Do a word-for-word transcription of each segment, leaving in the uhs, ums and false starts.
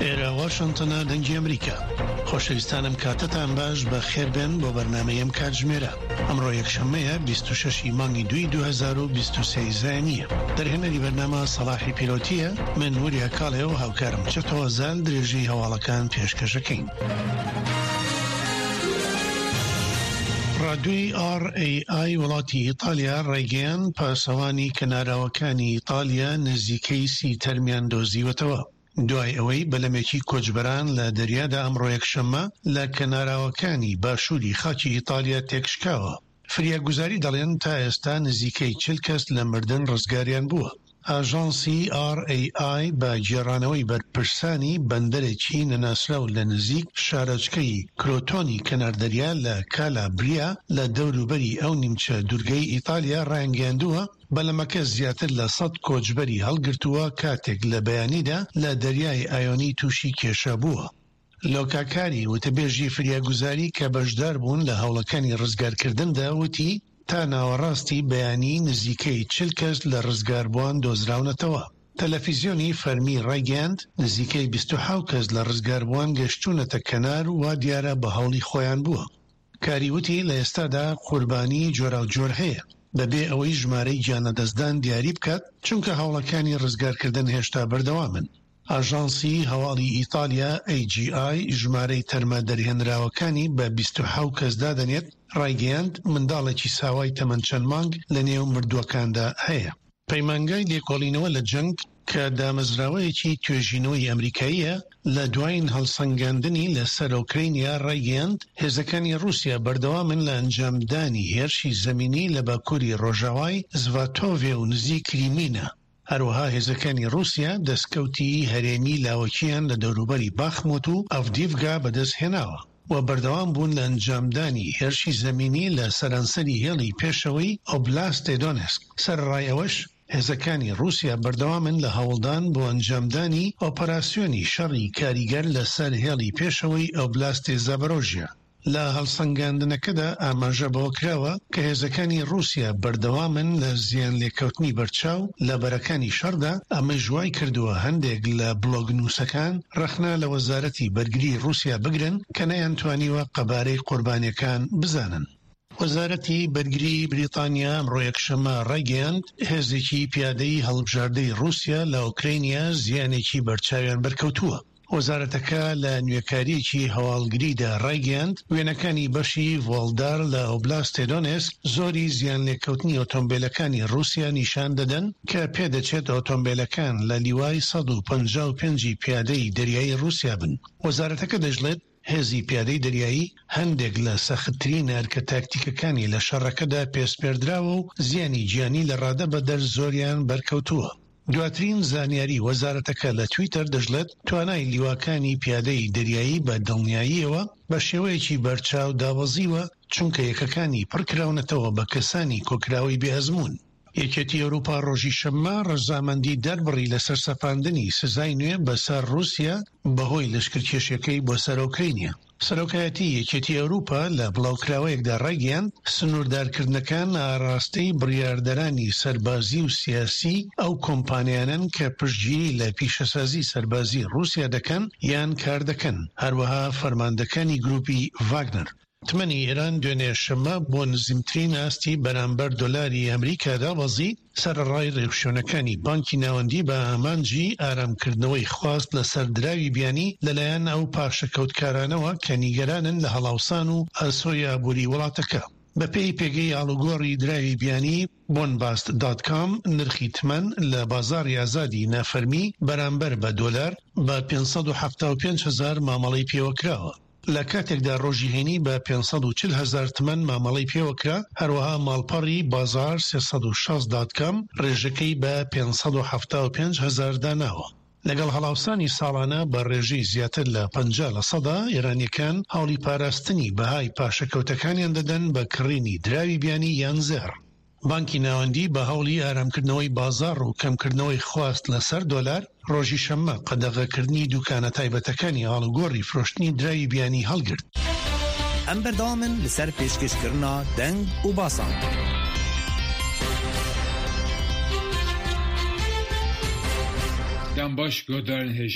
ئێرە واشنتنە دەنگی ئەمریکا. خۆشەویستانم کاتتان باش بە خێربێن بۆ بەرنامەیەم کاتژمێرە. ئەمڕۆ یەکشەممەیە بیست و شەشی مانگی دوی دو هەزار و بیست و سێ زایانیە. دەرهێنەری بەرنامە سەلاحی پیرۆتیە، من وریە کاڵێ و هاوکارم چێتەوە زال درێژەی هەواڵەکان پێشکەشەکەین. ڕادیۆی ئار ئێ ئای وڵاتی ئیتالیا ڕێگەیان پاسەوانی کەناراوەکانی ئیتالیا نزیکەی سی تەرمیان دۆزیوەتەوە. دوای ئەوەی بەلەمێکی کۆچبەران لە دەریادا ئەمڕۆ یەکشەممە لە کەناراوەکانی باشووری خاکی ئیتالیا تێکشکاوە. فریاگوزاری دەڵێن تا ئێستا نزیکەی چل کەس لە مردن ڕزگاریان بووە. ئاژانسی ئار ئێ ئای بە گێڕانەوەی بەرپرسانی بەندەرێکی نەناسراو لە نزیک شارۆچکەی کرۆتۆنی کەناردەریا لە کالابریا لە دەوروبەری ئەو نیمچە دوورگەی ئیتالیا ڕایانگەاندووە بەلەمەکە زیاتر لە سەد کۆچبەری هەڵگرتووە کاتێک لە بەیانیدا لە دەریای ئایۆنی تووشی کێشە بووە. لۆکاکاری وتەبێژی فریاگوزاری کە بەشدار بوون لە هەوڵەکانی ڕزگارکردندا وتی تا ناوەڕاستی بەیانی نزیکەی چل کەس لە ڕزگاربووان دۆزراونەتەوە. تەلەڤیزیۆنی فەرمی ڕایگەاند نزیکەی بیست و حەوت کەس لە ڕزگاربووان گەشتوونەتە کەنار و وا دیارە بە هەوڵی خۆیان بووە. کاریوتی لە ئێستادا قوربانی جۆرا و جۆر هەیە بەبێ ئەوەی ژمارەی گیانەدەستدان دیاری بکات چونکە هەوڵەکانی ڕزگارکردن هێشتا بەردەوامن. ئاژانسی هەواڵی ئیتالیا ئێ جی ئای ژمارەی تەرمە دەرهێنراوەکانی بە بیست و حەوت کەس دادەنێت ڕایگەیاند منداڵێکی ساوای تەمەن چەند مانگ لە نێو مردووەکاندا هەیە. پەیمانگای لێکۆڵینەوە لە جەنگ کە دامەزراوەیەکی توێژینەوەی ئەمریکاییە لە دوایین هەڵسەنگاندنی لەسەر ئوکرینیا ڕایگەیاند هێزەکانی رووسیا بەردەوامن لە ئەنجامدانی هێرشی زەمینی لە باکووری ڕۆژاوای زڤاتۆڤێ و نزیک کریمینە. هەروەها هێزەکانی رووسیا دەستکەوتی هەرێمی لاوەکیان لە دەوروبەری باخموت و ئەڤدیڤگا بەدەست هێناوە و بەردەوام بوون لە ئەنجامدانی هێرشی زەمینی لە سەرانسەری هێڵی پێشەوەی ئۆبلاستێ دۆنێسک. سەرڕای ئەوەش هێزەکانی رووسیا بەردەوامن لە هەوڵدان بۆ ئەنجامدانی ئۆپەراسیۆنی شەڕی کاریگەر لەسەر هێڵی پێشەوەی ئۆبلاستێ زاپۆرۆژیا. لە هەڵسەنگاندنەکەدا ئاماژە بەوە کراوە کە هێزەکانی رووسیا بەردەوامن لە زیان لێکەوتنی بەرچاو لە بەرەکانی شەڕدا. ئەمە ژوای کردووە هەندێک لە بلۆگ نووسەکان ڕەخنا لە وەزارەتی بەرگری رووسیا بگرن کە نەیانتوانیوە قەبارەی قوربانیەکان بزانن. وەزارەتی بەرگری بریتانیا ئەمڕۆ یەکشەممە ڕایگەیاند هێزێکی پیادەی هەڵبژاردەی رووسیا لە ئوکرینیا زیانێکی بەرچاویان بەرکەوتووە. وەزارەتەکە لە نوێکاریەکی هەواڵگریدا ڕایگەیاند وێنەکانی بەشی ڤۆڵدار لە ئۆبلاستێ دۆنێسک زۆری زیان لێکەوتنی ئۆتۆمبیلەکانی رووسیا نیشان دەدەن کە پێدەچێت ئۆتۆمبیلەکان لە لیوای سەد و پەنجا و پێنج پیادەی دەریایی رووسیا بن. وەزارەتەکە دەژڵێت هێزی پیادەی دەریایی هەندێک لە سەختترین هەرکە تاکتیکەکانی لە شەڕەکەدا پێسپێردراوە و زیانی گیانی لە ڕادە بەدەر زۆریان بەرکەوتووە. دواترین زانیاری وەزارەتەکە لە تویتەر دەژڵێت توانای لیواکانی پیادەی دەریایی بە دڵنیاییەوە بە شێوەیەکی بەرچاو داوەزیوە چونکە یەکەکانی پڕکراونەتەوە بە کەسانی کۆکراوی بێئەزموون. یەکێتی ئەوروپا ڕۆژی شەممە ڕەزامەندی دەربڕی لەسەر سەپاندنی سزای نوێ بەسەر رووسیا بەهۆی لەشکرکێشیەکەی بۆ سەر ئوکرینیا. سەرۆکایەتی یەکێتی ئەوروپا لە بڵاوکراوەیەکدا ڕایگەیاند سنووردارکردنەکان ئاڕاستەی بڕیاردەرانی سەربازی و سیاسی ئەو کۆمپانیانن کە پشتگیری لە پیشەسازی سەربازی رووسیا دەکەن یان کار دەکەن. هەروەها فەرماندەکانی گروپی ڤاگنەر. تمەنی ئێران دوێنێ شەممە بۆ نزیمترین ئاستی بەرامبەر دۆلاری ئەمریکادا وەزی سەرڕای ڕێوشێنەکانی بانکی ناوەندی بە ئامانجی ئارامکردنەوەی خواست لەسەر دراوی بیانی لەلایەن ئەو پاشەکەوتکارانەوە کە نیگەرانن لە هەڵاوسان و ئاسۆی ئابووری وڵاتەکە. بەپێی پێگەی ئاڵوگۆڕی دراوی بیانی بۆنباست دات کام نرخی تمەن لە بازاڕی ئازادی نافەرمی بەرامبەر بە دۆلار بە پێنج سەد و حەڤتا و پێنج هەزار مامەڵەی پێوەکراوە. لە کاتێکدا ڕۆژی هێنی بە پێنج سەد و چل هەزار تمەن مامەڵەی پێوەکرا. هەروەها ماڵپەڕی بازار سێسەد و شەست دات کام ڕێژەکەی بە پێنج سەد و حەڤتا و پێنج هەزار داناوە. لەگەڵ هەڵاوسانی ساڵانە بە ڕێژەی زیاتر لە پەنجا لە سەدا ئێرانیەکان هەوڵی پاراستنی بەهای پاشەکەوتەکانیان دەدەن بە کڕینی دراوی بیانی یان زێڕ. بانکی ناوەندی بە هەوڵی ئارامکردنەوەی بازار و کەمکردنەوەی خواست لەسەر دۆلار ڕۆژی شەممە قەدەغەکردنی دوکانە تایبەتەکانی هەڵوگۆڕی فرۆشتنی دراوی بیانی هەڵگرت. ئەم بەردەوامن لەسەر پێشکەشکردنا دەنگ و باسان. دەمباش گۆدارن هێژە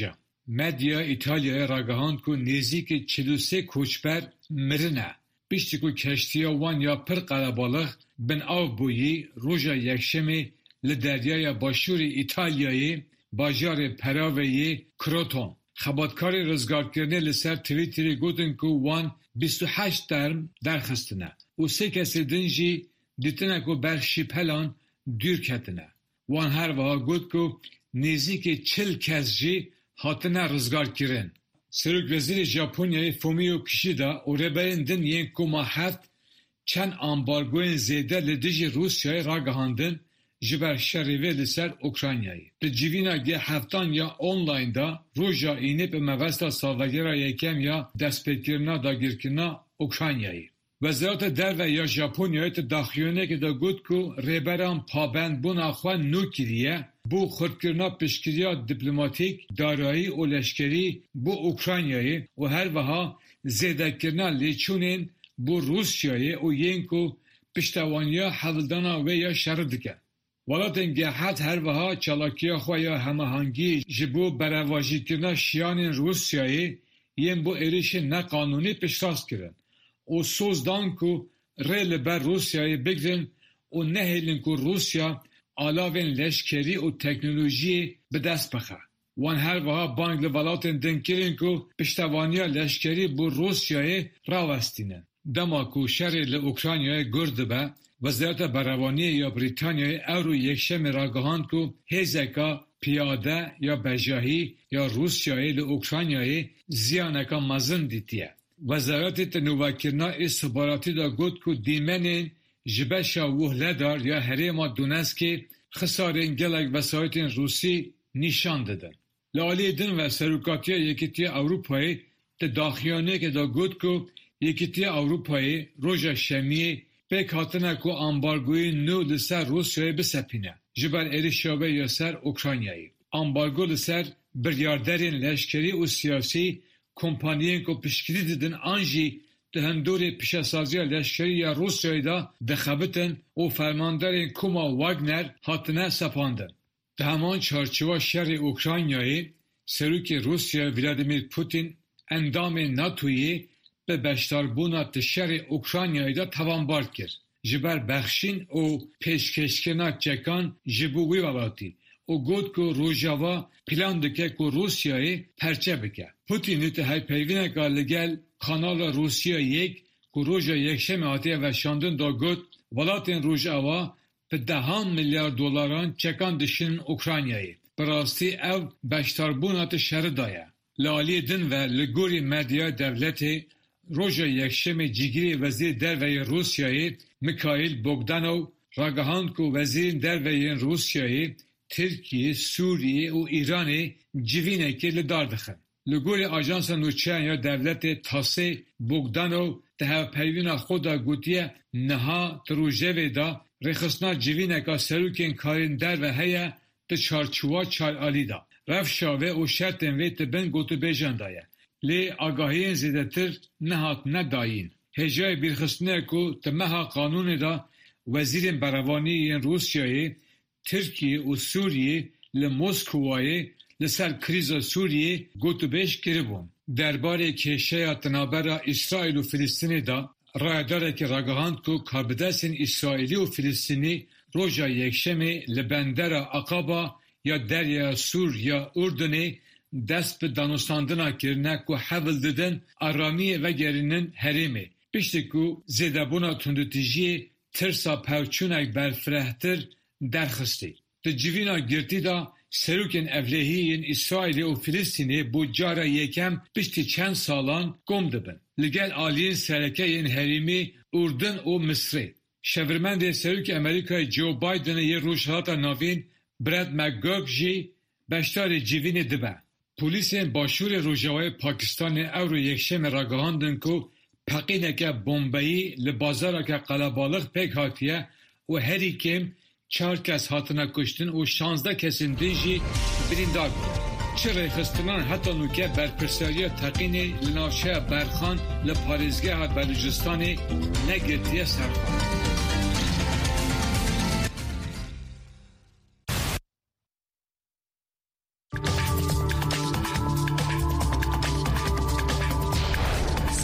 مدیا ایتالیا راگهاند کو نزدیک چهل و سه کوچبر مرنه. پشتی کو کشتیا وان یا پر قلبالغ بن آب بویی روژا یکشمی لدریای باشور ایتالیایی باجار پراوی کروتون. خبرکاری رزگارکرنه لسر تویتری گوتن کو وان بیست و هشت درم درخستنه و سه کسی دنجی دیتنه کو برشی پلان دور کتنه. وان هر وها گوت کو نزدیک چل کس جی هاتنه رزگار کرن. سروک وزیر ژاپنیای فومیو کیشیدا و رهبرین دن یک کما هفت چند امبارگوین زیده لدیجی روسیای راگهاندن جبر شریوه لسر اوکراینایی. به جیوینا گه هفتان یا آنلاین دا روژا اینه به موستا سالگرا یکم یا دست پیکرنا داگیرکرنا اوکراینایی. وزارت در و یا ژاپنیای تداخیونه که دا گود کو رهبران پابند بون آخوان نو کریه بو خودکرنا پشکریا دیپلماتیک دارایی و لشکری بو اوکراینایی و هر وها زیده کرنا لیچونین بو روسیایی و ینکو پشتوانیا حولدانا و یا شردکه. ولاتن گهت هر وها چالاکیا خو یا هماهنگی جبو برواجی کرنا شیانین روسیایی ین بو اریش نقانونی پشتاست کرن. و سوزدان کو ریل بر روسیای بگرن و نهیلن کو روسیا علاوه لشکری و تکنولوژی به دست بخه. وان هر وها بانگ لولاتن دنکرین کو پشتوانیا لشکری بو روسیای راوستینن. دما کو شر لوکراینای گرد به وزارت براوانی یا بریتانیای اورو یکشم راگهاند کو هزکا پیاده یا بجاهی یا روسیای لوکراینای زیانکا مزن دیتیه. وزارت تنوکرنا استخباراتی دا گفت که دیمنین جبشا وهلدار یا هریما دونسکی خسارین گلک وسایت روسی نشان دادن. لالی دن و سروکاتی یکیتی اروپایی تداخیانه که دا گفت که یکیتی اروپایی روژا شمیه بک هاتنه که امبارگوی نو لسر روسیای بسپینه جبر ایرشابه یا سر اوکراینایی. امبارگو لسر بریاردرین لشکری و سیاسی کمپانیین که پشکری دیدن آنجی ده هندور پیشسازی لشکری یا روسیای دا دخبتن و فرماندارین کوما واگنر هاتنه سپاندن. ده همان چارچوه شر اوکراینایی سروک روسیا ولادیمیر پوتین اندام ناتویی به بشتاربونات شر اوکراینایی دا توانبار کرد. جبر بخشین و پیشکشکنا چکان جبوگوی والاتی. او گفت که روژاوا پلان دکه که روسیای پرچه بکه. پوتین ته های پیوینه که لگل کانال روسیا یک که روژا یکشم آتیه و شاندن دا گفت ولاتین روژاوا به دهان میلیارد دلاران چکان دشین اوکراینایی. براستی او بشتاربونات شر دایه. لالی دن و لگوری مدیا دولتی روژا یکشم جیگری وزیر دروی روسیایی میکائیل بوگدانو راگهاند که وزیر دروی روسیایی ترکیه، سوریه و ایران جوینه که لدار دخن. لگوری آژانس نوچه یا دولت تاسه بوگدانو ده پیوین خدا گوتیه نها تروژه دا رخصنا جوینه که سروکین کارین در و هیا ده چارچوه چار آلی دا. رف شاوه و شرطن وی تبن گوتو بیجان دایه. لی آگاهی زیده تر نهات نداین. هجای بیرخصنه که تمها قانون دا وزیر براوانی روسیایی ترکیه و سوریه لموسکوای لسر کریز سوریه گوتو بیش کربون. درباره کشه تنابر اسرائیل و فلسطینی دا رایداره که راگهاند که کاربدستین اسرائیلی و فلسطینی روژا یکشمی لبندر عقابا یا دریا سور یا اردنی دست به دانستاندنا کرنه که حول دادن آرامی و گرینن حریمه. پیشتی که زیدابونا تندوتیجی ترسا پوچونک برفرهتر درخستی. ده جیوینا گرتی دا سروکین افلهیین اسرائیل و فلسطینی بو جارا یکم پشتی چند سالان گم دبن. لگل آلیین سرکه این حریمی اردن و مصری. شورمند سروک امریکای جو بایدن یه روشهاتا ناوین براد مکگوگ جی بشتار جیوین دبن. پولیسین باشور روژاوای پاکستان او رو یکشم راگهاندن که پقینه که بومبایی لبازارا که قلبالغ پک هاتیه و هری کم چهار کس هاتنه کشتن و شانزده کسین دیجی بریندار بود. چه ریخستنان حتی نوکه برپرساری تقینی لناوچه برخان لپاریزگه بلوچستانی نگرتیه سرخان.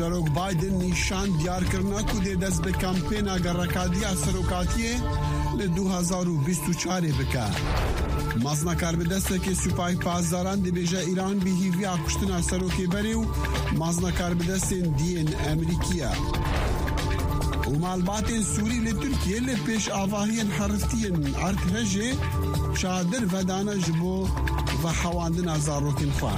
سەرۆک بایدن نیشان دیارکردنا کو دێ دەست بە کامپێنا گەڕەکاتیە سەرۆکاتیە لە دو هەزار و بیست و چوار بکە. مازنا کاربدەستێکی سوپای پازداران دەبێژە ئیران بهیڤیا کوشتنا سەرۆکێ بەرێ و مازنا کاربدەستێن دیên ئەمریکیە. و مالباتên Sûrî li Tirkiye li pêş avahiyên herftiyên erdhejê çadir vedane ji bo vehewandina zarokên xwe.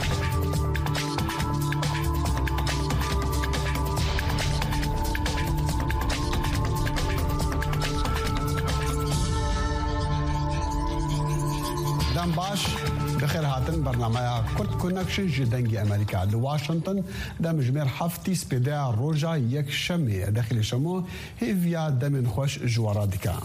دەم باش بخێر هاتن بەرنامەیە کورد کۆنەکشن ji dengê Amerîka li Washington demjimêr heftî spêdeya roja yekşemê dexilêşemo hêviya demên xweş ji wara dike.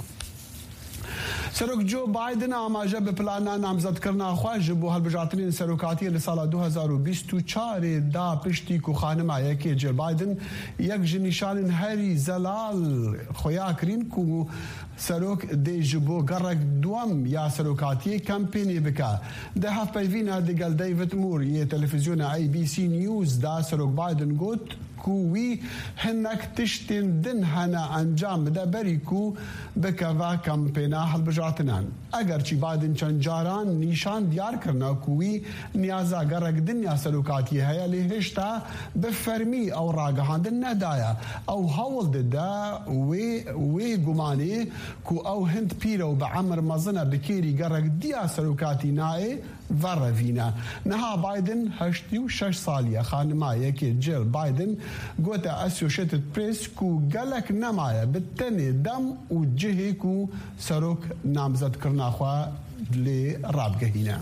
Serok Joe Biden amaje bi plana namzedkirina xwe ji bo hilbijartinên serokatiyê li sala du hezar û bîst û çarê da piştî ku xanima yekê Jill Biden yek ji nîşanên herî zelal xuya kirîn ku serok dê ji bo gerek duam ya serokatiyê kampênê bike. Di hevpeyvîna digel David Moore yê televîzyona A B C News da serok Biden got ku wî hinek tiştên din hene encam bide berî ku bikeve kampêna hilbijartinan. Eger çî Biden çend caran nîşan diyar kirina ku wî niyaza gerek din ya serokatiyê heye lê hêşta bi fermî ew ragihandin nedaye. Ew hewl dide wê wê gumanê ku ew hind pîr û bi emir mezin e bi kêrî gerek diya serokatî nayê verrevîne. Niha Biden heştî û şeş saliye xanima yekê Jill Biden gote Associated Press ku gelek nemaye bi tenê dem û cihê ku serok namzedkirina xwe lê rabgehîne.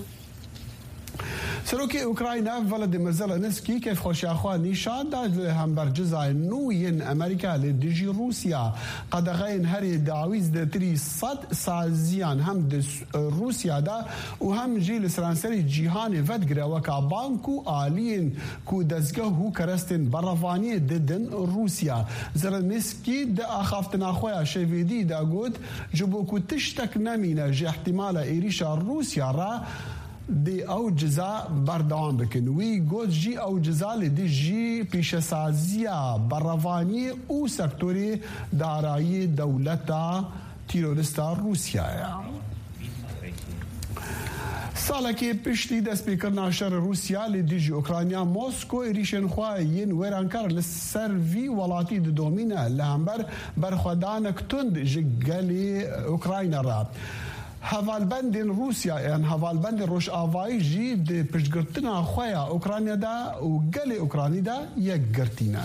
Serokê Ukrayna Volodymyr Zelenskî kêfxweşiya xwe nîşan da li hember cizayên nû yên Amerîka lê dijî Rûsya qedexeyên herî dawîz di tirî sed saziyan hem di Rûsya da û hem jî li seranserî cîhanê vedgire weka bank û aliyên ku dezgeh û kerestên berrevaniyê didin Rûsya. Zelenskî di axaftina xwe ya şevêdî de got ji bo ku tiştek nemîne ji ihtimala êrîşa Rûsya re دی او جزا بردوام بکن وی گوت جی او جزا لیدی جی پیشسازیا بروانی او سکتوری دارایی دولتا تیرورستا روسیا سالکی پشتی دست بیکرنا شر روسیا لیدی جی اوکراینیا موسکو ایریشن خواه ین ویرانکار لسر وی ولاتی دی دومینه لهمبر برخودانک تند جی گلی اوکراینا را هەڤالبەندên Rûsya yan hevalbendên Rojavayî jî di piştgirtina xwe ya Ukrayna da û gelê Ukranî da yek girtîne.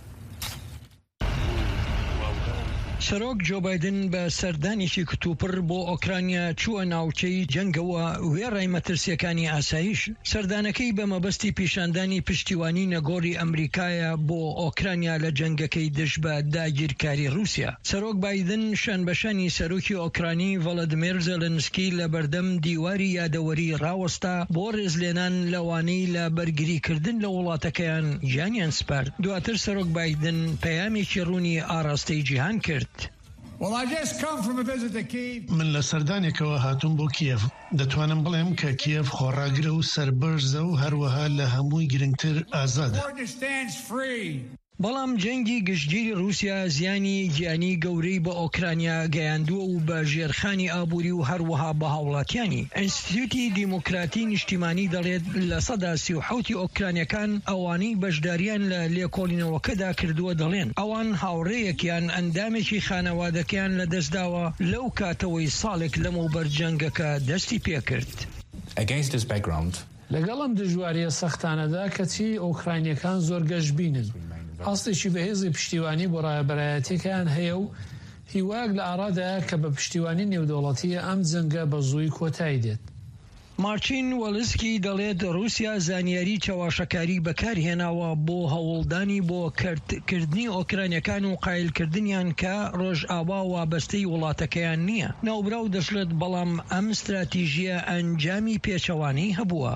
سەرۆک جۆ بایدن بە سەردانێکی کتوپڕ بۆ ئۆکرانیا چووە ناوچەی جەنگەوە وێڕای مەترسیەکانی ئاسایش. سەردانەکەی بە مەبەستی پیشاندانی پشتیوانی نەگۆڕی ئەمریکایە بۆ ئۆکرانیا لە جەنگەکەی دژ بە داگیرکاری رووسیا. سەرۆک بایدن شانبەشانی سەرۆکی ئۆکرانی ڤڵۆدیمیر زێلێنسکی لە بەردەم دیواری یادەوەری ڕاوەستا بۆ ڕێزلێنان لەوانەی لە بەرگریکردن لە وڵاتەکەیان گیانیان سپارد. دواتر سەرۆک بایدن پەیامێکی ڕوونی ئاڕاستەی جیهان کرد. من لە سەردانێکەوە هاتووم بۆ کیێڤ. دەتوانم بڵێم کە کیێڤ خۆڕاگرە و سەربەرزە و هەروەها لە هەمووی گرنگتر ئازادە. بەڵام جەنگی گشتگیری رووسیا زیانی گیانی گەورەی بە ئۆکرانیا گەیاندووە و بە ژێرخانی ئابووری و هەروەها بە هاوڵاتیانی. ئینستیتیوتی دیموکراتی نیشتیمانی دەڵێت لە سەدا سی و حەوتی ئۆکرانیەکان ئەوانەی بەشداریان لە لێکۆڵینەوەکەدا کردووە دەڵێن ئەوان هاوڕێیەکیان ئەندامێکی خانەوادەکەیان لە دەستداوە لەو کاتەوەی ساڵێک لەمەوبەر جەنگەکە دەستی پێکرد. لەگەڵم دژواریە سەختانەدا کەچی ئۆکرانیەکان زۆر گەشتبینن. ئاستێکی بەهێزی پشتیوانی بۆ ڕایبەرایەتەکان هەیە و هیواک لە ئارادایە کە بە پشتیوانی نێودەوڵەتیە ئەم جەنگە بە زووی کۆتایی دێت. مارچین وەلسکی دەڵێت رووسیا زانیاری چاواشەکاری بەکارهێناوە بۆ هەوڵدانی بۆ کردنی ئۆکرانیەکان و قایلکردنیان کە ڕۆژئاوا وابەستەی وڵاتەکەیان نییە. ناوبراو دەشڵێت بەڵام ئەم استراتیژیە ئەنجامی پێچەوانەی هەبووە.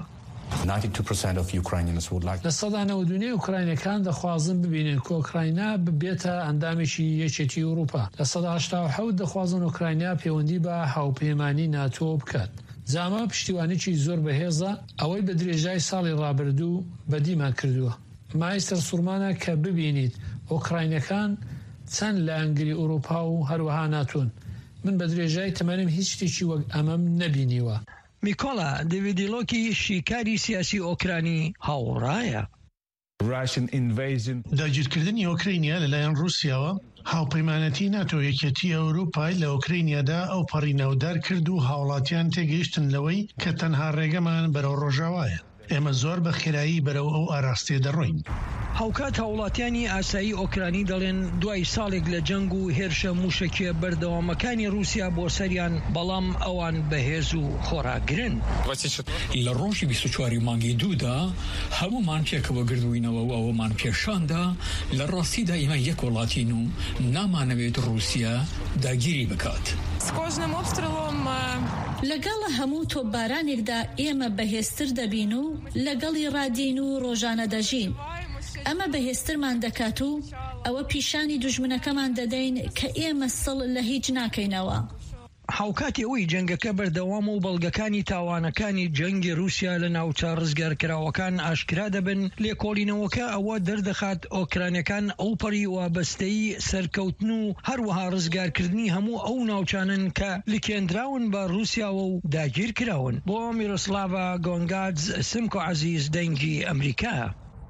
لە سەدا نەوەدونەی ئوکراینەکان دەخوازن ببینن کە ئۆکراینا ببێتە ئەندامێکی یەکێتی ئەوروپا. لە سەدا هەشتا و حەوت دەخوازن ئۆکراینیا پەیوەندی بە هاوپەیمانی ناتۆ بکات. جاما پشتیوانێکی زۆر بەهێزە ئەوەی بە درێژای ساڵی ڕابردوو بەدیمان کردووە. مایستر سوورمانە کە ببینیت ئۆکراینەکان چەند لە ئەنگلی ئوروپا و هەروەها ناتون. من بە درێژای تەمەنم هیچ شتێکی وەک ئەمەم نەبینیوە. میکۆلا دەویدیلۆکی شیکاری سیاسی ئۆکرانی هاوڕایە. داگیرکردنی ئۆکراینیا لەلایەن رووسیاوە هاوپەیمانەتی ناتۆ یەکێتی ئەوروپای لە ئۆکراینیادا ئەو پەڕی ناودار کرد و هاوڵاتیان تێگەیشتن لەوەی کە تەنها ڕێگەمان بەرەو ڕۆژاوایە. ئێمە زۆر بە خێرایی بەرەو ئەو ئاراستێ دەڕۆین. هاوکات هاوڵاتیانی ئاسایی ئۆکرانی دەڵێن دوای ساڵێک لە جەنگ و هێرشە موشکیە بەردەوامەکانی رووسیا بۆ سەریان، بەڵام ئەوان بەهێز و خۆراگرن. لە ڕۆژی بیست و چوار مانگی دوودا هەمومان پێکەوە گردووینەوە و ئەوەمان پێشاندا لە ڕاستیدا ئێمە یەک وڵاتین و نامانەوێت رووسیا داگیری بکات. لەگەڵ هەموو تۆپبارانێکدا ئێمە بەهێزتر دەبین و لەگەڵی ڕادین و ڕۆژانە دەژین. ئەمە بەهێزترمان دەکات و ئەوە پیشانی دوژمنەکەمان دەدەین کە ئێمە سڵ لە هیچ ناکەینەوە. هاوکاتی ئەوەی جەنگەکە بەردەوام و بەڵگەکانی تاوانەکانی جەنگی رووسیا لە ناوچە ڕزگارکراوەکان ئاشکرا دەبن، لێکۆڵینەوەکە ئەوە دەردەخات ئۆکرانیەکان ئەوپەڕی وابەستەی سەرکەوتن و هەروەها ڕزگارکردنی هەموو ئەو ناوچانن کە لکێنراون بە رووسیاوە و داگیر کراون. بۆ میرۆسلاڤا گۆنگادز، سمکۆ عەزیز، دەنگی ئەمریکا.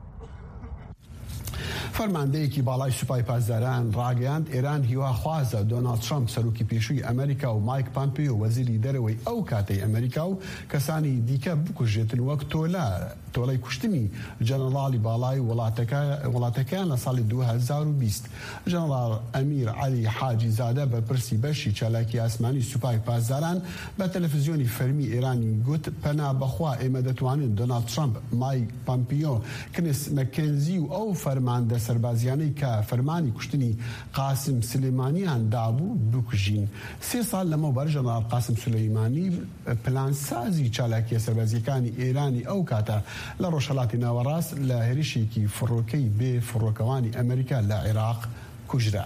فەرماندەیەکی باڵای سوپای پاسداران ڕاگەیاند ئێران هیواخوازە دۆناڵد ترامپ سەرۆکی پێشووی ئەمریکا و مایک پامپیۆ وەزیری دەرەوەی ئەو کاتەی ئەمریکا و کەسانی دیکە بکوژێتن وەک تۆلا تۆڵەی کوشتنی جەنەڕاڵی باڵای وڵاتەکان لە ساڵی دوو هەزار و بیست. جەنەڕاڵ ئەمیر عەلی حاجی زادە بەرپرسی بەشی چالاکی ئاسمانی سوپای پاسداران بە تەلەڤیزیۆنی فەرمی ئێرانی گوت پەنا بەخوا ئێمە دەتوانین دۆناڵد ترامپ، مایک پامپیۆ، کنس مەکێنزی و ئەو فەرماندە سەربازیانەی کە فەرمانی کوشتنی قاسم سلێمانیان دابوو بکوژین. سێ ساڵ لەمەوبەر جەنەڕاڵ قاسم سلەیمانی پلانسازی چالاکیە سەربازیەکانی ئێرانی ئەو کاتە لە ڕۆژهەڵاتی ناوەڕاست لە هێرشێکی فڕۆکەی بێ فڕۆکەوانی ئەمریکا لە عێراق کوژرا.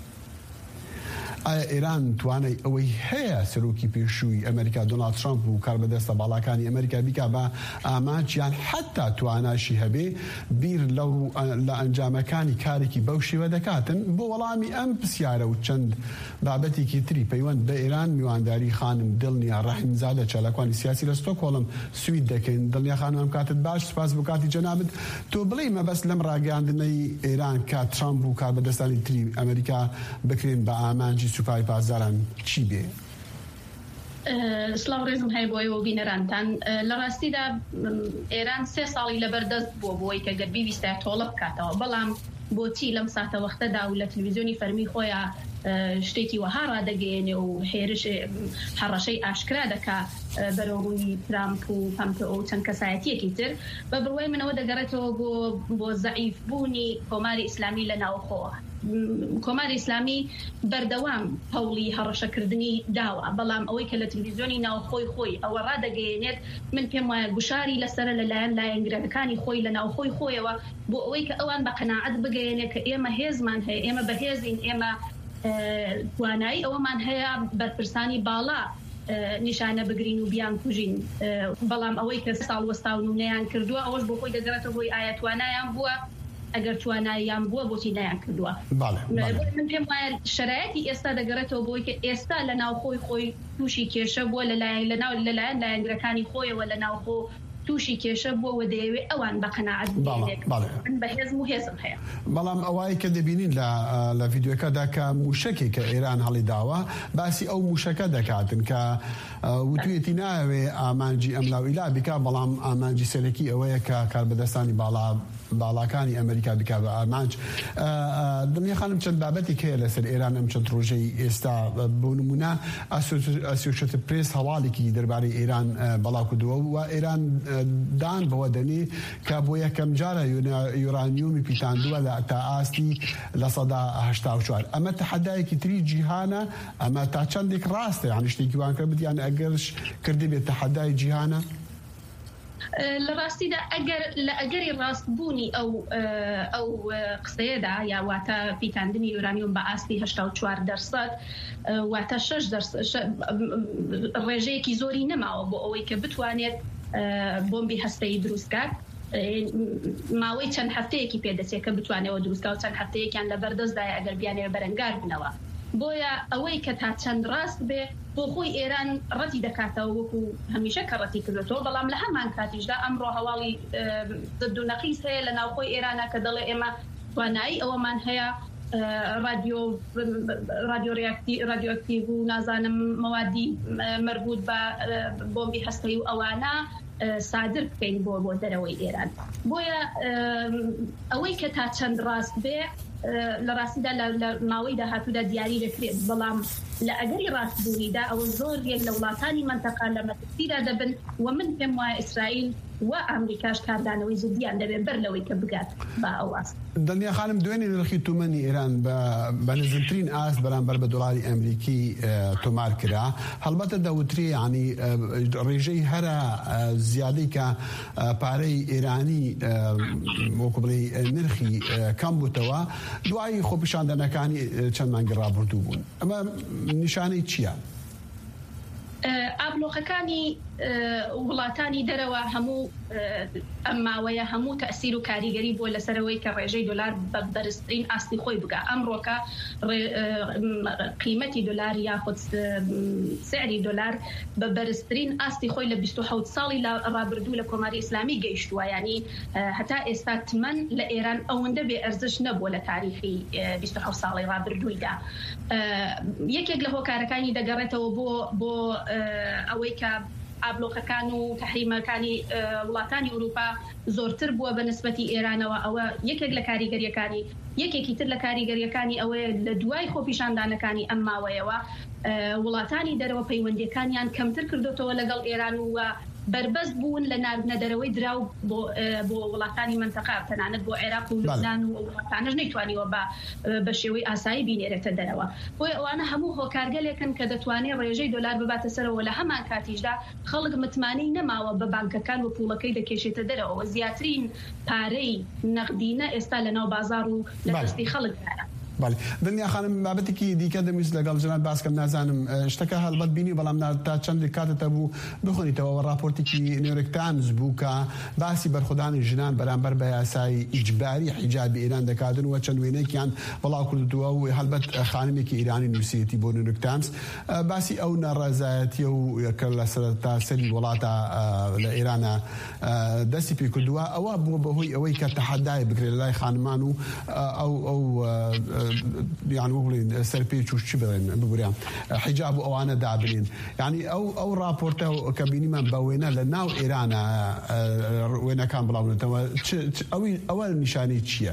ئایا ئێران توانای ئەوەی هەیە سەرۆکی پێشووی ئەمریکا دۆناڵد ترامپ و کاربەدەستە باڵاکانی ئەمریکا بیکا بە ئامانجیان حتا تواناشی هەبێ بیر لە ئەنجامەکانی کارێکی بەو شێوە دەکاتن؟ بۆ وەڵامی ئەم پرسیارە و چەند بابەتێکی تری پەیوەند بە ئێران میوانداری خانم دڵنیا ڕەحیمزادە چالاکوانی سیاسی لە ستۆکهۆڵم سوید دەکەین. دڵنیا خانم ئەم کاتت باش، سپاس بۆ کاتی جەنابت. تۆ بڵێ مەبەست لەم ڕاگەاندنەی ئێران کە ترامپ و کاربەدەستانی تری ئەمریکا بکرێن بە ئامانجی سوپای پاسداران چی بێ؟ سلااو ڕێزم هەیە بۆی و بینەرانتان. لە ڕاستیدا ئێران سێ ساڵی لەبەردەست بووە بۆی کە گەربی ویستە تۆڵە بکاتەوە، بەڵام بۆچی لەم ساتە وەختەدا و لە تەلەڤیزیۆنی فەرمی خۆیان شتێکی وەها ڕادەگەیەنێ و هێرش هەڕەشەی ئاشکرا دەکا بەرەوڕووی ترامپ و پامپیۆ و چەند کەسایەتیەکی تر، بە بڕوای منەوە دەگەڕێتەوە بۆ بۆ زەعیف بوونی کۆماری ئیسلامی لە ناوخۆوە. کۆماری ئیسلامی بەردەوام هەوڵی هەڕەشەکردنی داوە، بەڵام ئەوەی کە لە تەلەڤیزیۆنی ناوخۆی خۆی ئەوە ڕادەگەیەنێت من پێم وایە گوشاری لەسەر لەلایەن لایەنگرەکانی خۆی لە ناوخۆی خۆیەوە بۆ ئەوەی کە ئەوان بە قەناعەت بگەیەنێت کە ئێمە هێزمان هەیە، ئێمە بەهێزین، ئێمە توانایی ئەوەمان هەیە بەرپرسانی باڵا نیشانە بگرین و بیان کوژین. بەڵام ئەوەی کە ساڵ وەستاون و نەیان کردووە ئەوەش بۆ خۆی دەگەڕێتەوە بۆی ئایا توانایان بووە؟ ئەگەر تواناییان بووە بۆچی نەیان کردووە؟ من پێم وایە شەرایەتی ئێستا دەگەڕێتەوە بۆی کە ئێستا لە ناوخۆی خۆی تووشی کێشە بووە لەلایەن لایەنگرەکانی خۆیەوە لە ناوخۆ تووشی کێشە بووە دەیەوێت ئەوان بە قەناعەت بێنێت بە هێزم و هێزم هەیە. بەڵام ئەوەی کە دەبینین لە ڤیدیۆکەدا کە موشکێک کە ئێران هەڵی داوە باسی ئەو موشەکە دەکاتن کە وتوێتی ناوێ ئامانجی ئەملاوئیلا بیکا، بەڵام ئامانجی سەرەکی ئەوەیە کە کاربەدەستانی باڵا باڵاکانی ئەمریکا بکا بە ئامانج. دڵنیا خانم چەند بابەتێک هەیە لەسەر ئێران ئەم چەند ڕۆژەی ئێستا. بۆ نمونە ئەسۆسیێتد پرێس هەواڵێکی دەربارەی ئێران بەڵاو کردووە و ئێران دان بەوە دەنێ کە بۆ یەکەم جارە یورانیۆمی پیشاندووە لە تا ئاستی لە سەدا هەشتا و چوار. ئەمە تەحەدایەکی تری جیهانە، ئەمە تا چەندێک ڕاستە، یعنی شتێکی وان کرد بتیان ئەگەرش کردی بێت تەحەدای جیهانە؟ لە ڕاستیدا ئەگەر لە ئەگەری ڕاستبوونی ئەو ئەو قسەیەدا یا واتە پیتاندنی یورانیۆم بە ئاستی هەشتا و چوار دەرسەد واتە شەش ڕێژەیەکی زۆری نەماوە بۆ ئەوەی کە بتوانێت بۆمبی هەستەیی دروستکات. ماوەی چەند هەفتەیەکی پێدەچێت کە بتوانێەوە دروستکە و چەند هەفتەیەکیان لە بەردەستدای ئەگەر بیانێ بەرەنگار بنەوە بۆیە ئەوەی کە تا چەند ڕاست بێ بۆ خۆی ئێران ڕەتی دەکاتەوە وەکو هەمیشە کە ڕەتی کردێتەوە بەڵام لە هەمان کاتیشدا ئەمڕۆ هەواڵی ضد و نەقیس هەیە لە ناوخۆی ئێرانە کە دەڵێ ئێمە توانایی ئەوەمان هەیە رادیۆ رادیۆئەکتیڤ و نازانم موادی مربوط بە بۆمبی هەستەی و ئەوانە صادر بکەین بۆ بۆ دەرەوەی ئێران بۆیە ئەوەی کە تا چەند ڕاست بێ لە ڕاستیدا لە ماوەی داهاتوودا دیاری دەکرێت بەڵام لە ئەگەری ڕاستبوونیدا ئەوە زۆر یەک لە وڵاتانی منتەقا لە مەترسیدا دەبن و من پێم وایە ئیسرائیل و ئەمریکاش کاردانەوەی زودیان دەبێت بەر لەوەی کە بگات با ئەو ئاست. دڵنیا خانم دوێنێ نرخی تومەنی ئێران بە نزمترین ئاست بەرامبەر بە دۆڵاری ئەمریکی تۆمار کرا هەڵبەتە دەوتری ینی ڕێژەی هەرە زیادەی کە پارەی ئێرانی وەکو بڵێ نرخی کەم بووتەوە دوایی خۆپیشاندنەکانی چەند مانگی ڕابردوو بوون ئەمە نیشانەی چییە؟ ئابلۆخەکانی وڵاتانی دەرەوە هەموو ئەم ماوەیە هەموو تەسیر و کاریگەری بۆ لەسەرەوەی کە ڕێژەی دۆلار بە بەرزترین ئاستی خۆی بگا ئەمڕۆکە قیمەتی دۆلار یاخود سعری دۆلار بە بەرزترین ئاستی خۆی لە بیست و حەوت ساڵی ڕابردوو لە کۆماری ئیسلامی گەیشتووە ینی هەتا ئێستا تمەن لە ئێران ئەوەندە بێ ئەرزش نەبووە لە تاریخی بیست و حەوت ساڵی ڕابردوویدا یەکێک لە هۆکارەکانی دەگەڕێتەوە بۆ بۆ ئەوەی کە ئابلۆخەکان و تەحریمەکانی وڵاتانی ئەوروپا زۆرتر بووە بە نسبەتی ئێرانەوە ئەوە یەکێک لە کاریگەریەکانی یەکێکی تر لە کاریگەریەکانی ئەوەیە لە دوای خۆپیشاندانەکانی ئەم ماوەیەوە وڵاتانی دەرەوە پەیوەندیەکانیان کەمتر کردوتەوە لەگەڵ ئێران و بربەست بوون لە ناردنەدەرەوەی دراو بۆ وڵاتانی منتەقا تەنانەت بۆ عێراق و لوبنان و وڵاتانەش نەیتوانیوە بە شێوەی ئاسایی بینێرێتە دەرەوە بۆیە ئەوانە هەموو هۆکارگەلێکن کە دەتوانێت ڕێژەی دۆلار بباتە سەرەوە لە هەمان کاتیشدا خەڵک متمانەی نەماوە بە بانکەکان و پوڵەکەی دەکێشێتە دەرەوە زیاترین پارەی نەقدینە ئێستا لە ناو بازار و لە دەستی خەڵکدارە. باڵی دڵنیا خانم بابەتێکی دیکە دەمویست لەگەڵ جناب باسکەم نازانم شتەکە هەڵبەت بینی بەڵام تا چەند کاتتە بوو بخۆنیتەوە راپۆرتێکی نیویۆرک تایمز بوو کە باسی بەرخودانی ژنان بەرامبەر بە یاسای ئیجباری حیجابی ئێران دەکاتن و چەند وێنەیەکیان بەڵاو کردووە و هەڵبەت خانمێکی ئیرانی نووسیەتی بۆ نیویۆرک تایمز باسی ئەو ناڕەزایەتیە و کە لە سەرتاسەری وڵاتە لە ئێرانە دەستی پێ کردووە ئەوە بووە بەهۆی ئەوەی کە تەحەدای بکرێت لە لای خانمان و ئەو ئەو یان وڵین سەرپێچ و چی بڵێن بگوریان حیجاب و ئەوانە دابنین یعنی ئەو ئەو راپۆرتە کە بینیمان بە وێنە لە ناو ئێرانە وێنەکان بڵاونێتەوە ئەوە نیشانەی چییە؟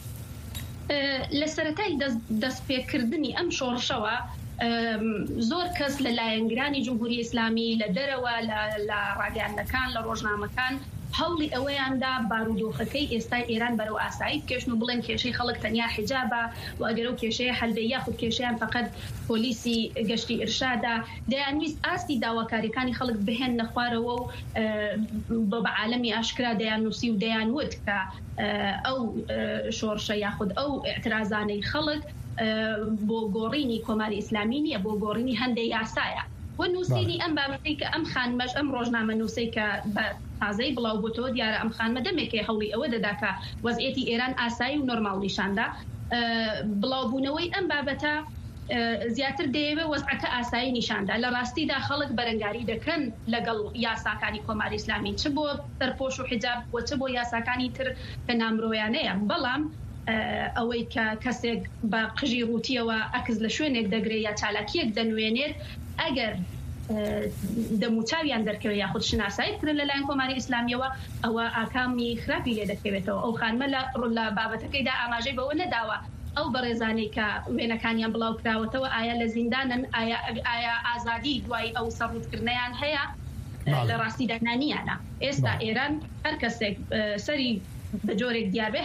لە سەرەتای دەستپێکردنی ئەم شۆڕشەوە زۆر کەس لە لایەنگرانی جمهوری ئیسلامی لە دەرەوە لە ڕاگەیاندەکان لە ڕۆژنامەکان هەوڵی ئەوەیاندا بارودۆخەکەی ئێستای ئێران بەرەو ئاسایی بکێشن و بڵێن کێشەی خەڵک تەنیا حیجابە و ئەگەر ئەو کێشەیە هەلبێ یاخود کێشەیان فقط پۆلیسی گەشتی ئیرشادا دەیانویست ئاستی داواکاریەکانی خەڵک بهێن نەخوارەوە و بە عالەمی ئاشکرا دەیانووسی و دەیانوت کە ئەو شۆڕشە یاخود ئەو ئێعترازانەی خەڵک بۆ گۆڕینی کۆماری ئیسلامی نییە بۆ گۆڕینی هەندێک یاسایە و نووسینی ئەم بابەتەی کە ئەم خانمەش ئەم ڕۆژنامە نووسەی کە بە تازەی بڵاو بۆتەوە دیارە ئەم خانمە دەمێکێ هەوڵی ئەوە دەداکە وەزعێتی ئێران ئاسایی و نۆرماڵ نیشاندا بڵاوبوونەوەی ئەم بابەتە زیاتر دەیەوێت وەزعەکە ئاسایی نیشاندا لە ڕاستیدا خەڵک بەرەنگاری دەکەن لەگەڵ یاساکانی کۆماری ئیسلامی چ بۆ سەرپۆش و حیجاب و چ بۆ یاساکانی تر کە نامرۆیانەیە بەڵام ئەوەی کە کەسێک بە قژی ڕوتیەوە ئەکس لە شوێنێک دەگرێت یا چالاکیەک دەنوێنێت ئەگەر دەموچاویان دەرکەوێت یاخود شناسایی کرد لەلایەن کۆماری ئیسلامیەوە ئەوە ئاکامی خراپی لێ دەکەوێتەوە ئەو خانمە لە بابەتەکەیدا ئاماژەی بەوە نەداوە ئەو بەڕێزانەی کە وێنەکانیان بڵاو کراوەتەوە ئایا لە زیندانن ئایا ئازادی دوای ئەو سەرڕوتکردنیان هەیە لە ڕاستیدا نانیانە ئێستا ئێران هەر کەسێک سەری بە جۆرێک دیاربێ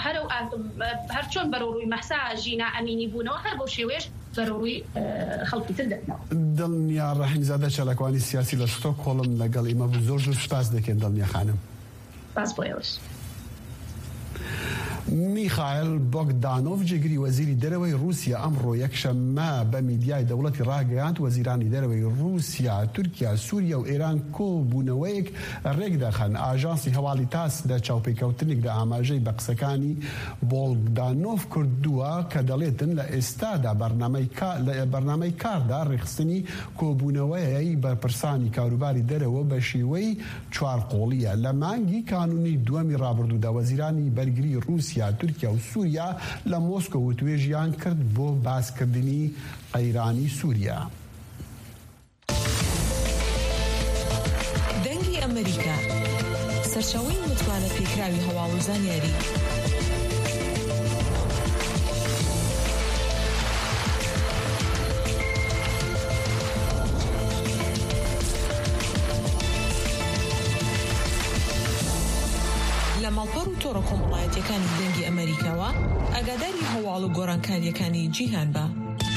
هەر چۆن بەرەوڕووی مەحسا ژینا ئەمینی بوونەوە هەر بۆ شێوێش بەرەوڕووی خەڵکی تر دەبنەوە. دڵنیا ڕەحیمزادە چالاکوانی سیاسی لە ستۆکهۆڵم لەگەڵ ئێمە بوو زۆر زۆر سوپاس دەکەن دڵنیا خانم. سپاس بۆ ئێوەش. میخائیل بۆگدانۆڤ جێگری وەزیری دەرەوەی رووسیا ئەمڕۆ یەکشەممە بە میدیای دەوڵەتی ڕاگەیاند وەزیرانی دەرەوەی رووسیا، تورکیا، سووریا و ئێران کۆبوونەوەیەک ڕێک دەخەن. ئاژانسی هەواڵی تاس لە چاوپێکەوتنێکدا ئاماژەی بە قسەکانی بۆگدانۆڤ کردووە کە دەڵێتن لە ئێستادا بەرنامەی کاردا ڕێخستنی کۆبوونەوەی بەرپرسانی کاروباری دەرەوە بە شێوەی چوارقۆڵیە. لە مانگی کانونی دووەمی ڕابردوودا وەزیرانی بەرگری رووسیا، تورکیا و سووریا لە مۆسکۆ وتوێژیان کرد بۆ باسکردنی قەیرانی سووریا. دەنگی ئەمریکا سەرچاوەی متمانە پێکراوی هەواڵ و زانیاری. لە ماڵپەڕ و تۆڕە کۆمەڵایەتیەکانی دەنگی ئەمریکاوە ئاگاداری هەواڵ و گۆڕانکاریەکانی جیهان بە.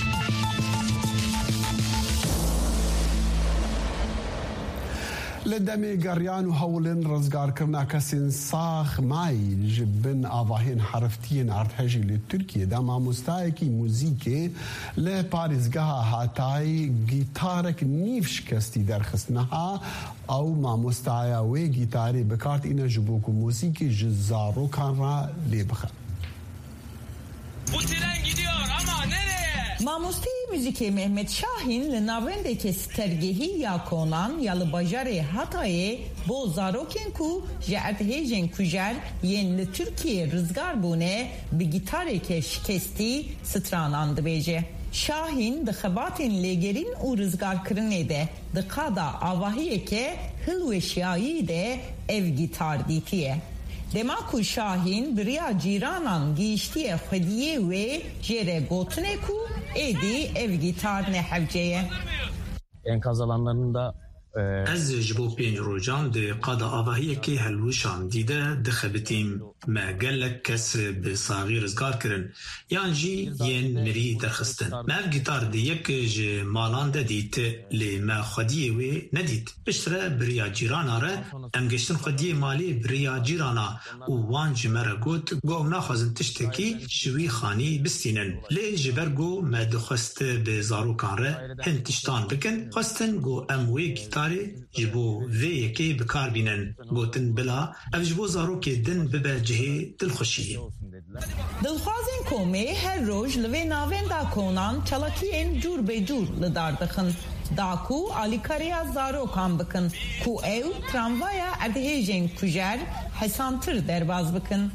لە دەمێ گەڕیان و هەوڵن ڕزگارکردنا کەسێن ساخ مای ji bin avahên hereftiyên erdhejî li Tirkiyeyê de mamostayekî mûzîkê li parêzgeha Hatayê gîtarek nîv şikestî derxist. Niha ew mamostaya wê gîtarê bikardîne ji bo ku mûzîkê ji zarokan re lê bixe. Bu tren gidiyor ama nereye? Mamosteyê müzikê Mehmet Şahin li navendeke stergehî ya konan ya li bajarê Hatayê bo zarokên ku ji erdhêjên kujer yên li Tirkiyeyê rizgar bûne bi gîtareke şikestî stranan dibêje. Şahin di xebatên lêgerîn û rizgarkirinê de di qada avahiyeke hilweşiyayî de ev gîtar dîtiye. Dema ku Şahin biriya cîranan giyiştiye xwediyê wê jêre gotine ku êdî ev gîtar nehevceye. Enkaz alanlarının da Ez ji bo pênc rojan di qada avahiyekê helwişan dîde dixebitîm me gelek kes bi saxî rizgar kirin yan jî yên mirî derxistin. Me ev gîtar di yek ji malan de dît lê me xwediyê wê nedît. Piştre biriya cîrana re em geştin xwediyê malê biriya cîrana û wan ji me re got gov naxwazin tiştekî ji wî xanî bistînin. Lê ji ber got me dixwest bi zarokan re hin tiştan bikin xwestin got em wê gîtar ji bo vê yekê bikar bînin. Gotin bila ev ji bo zarokê din bibe cihê dilxweşiyê. Dilxwazên komê her roj li vê navenda konan çalakiyên cûr bê cûr li dar dixin. Da ku alîkariya zarokan bikin ku ew tramvaya erdhêjên kujer hesantir derbas bikin.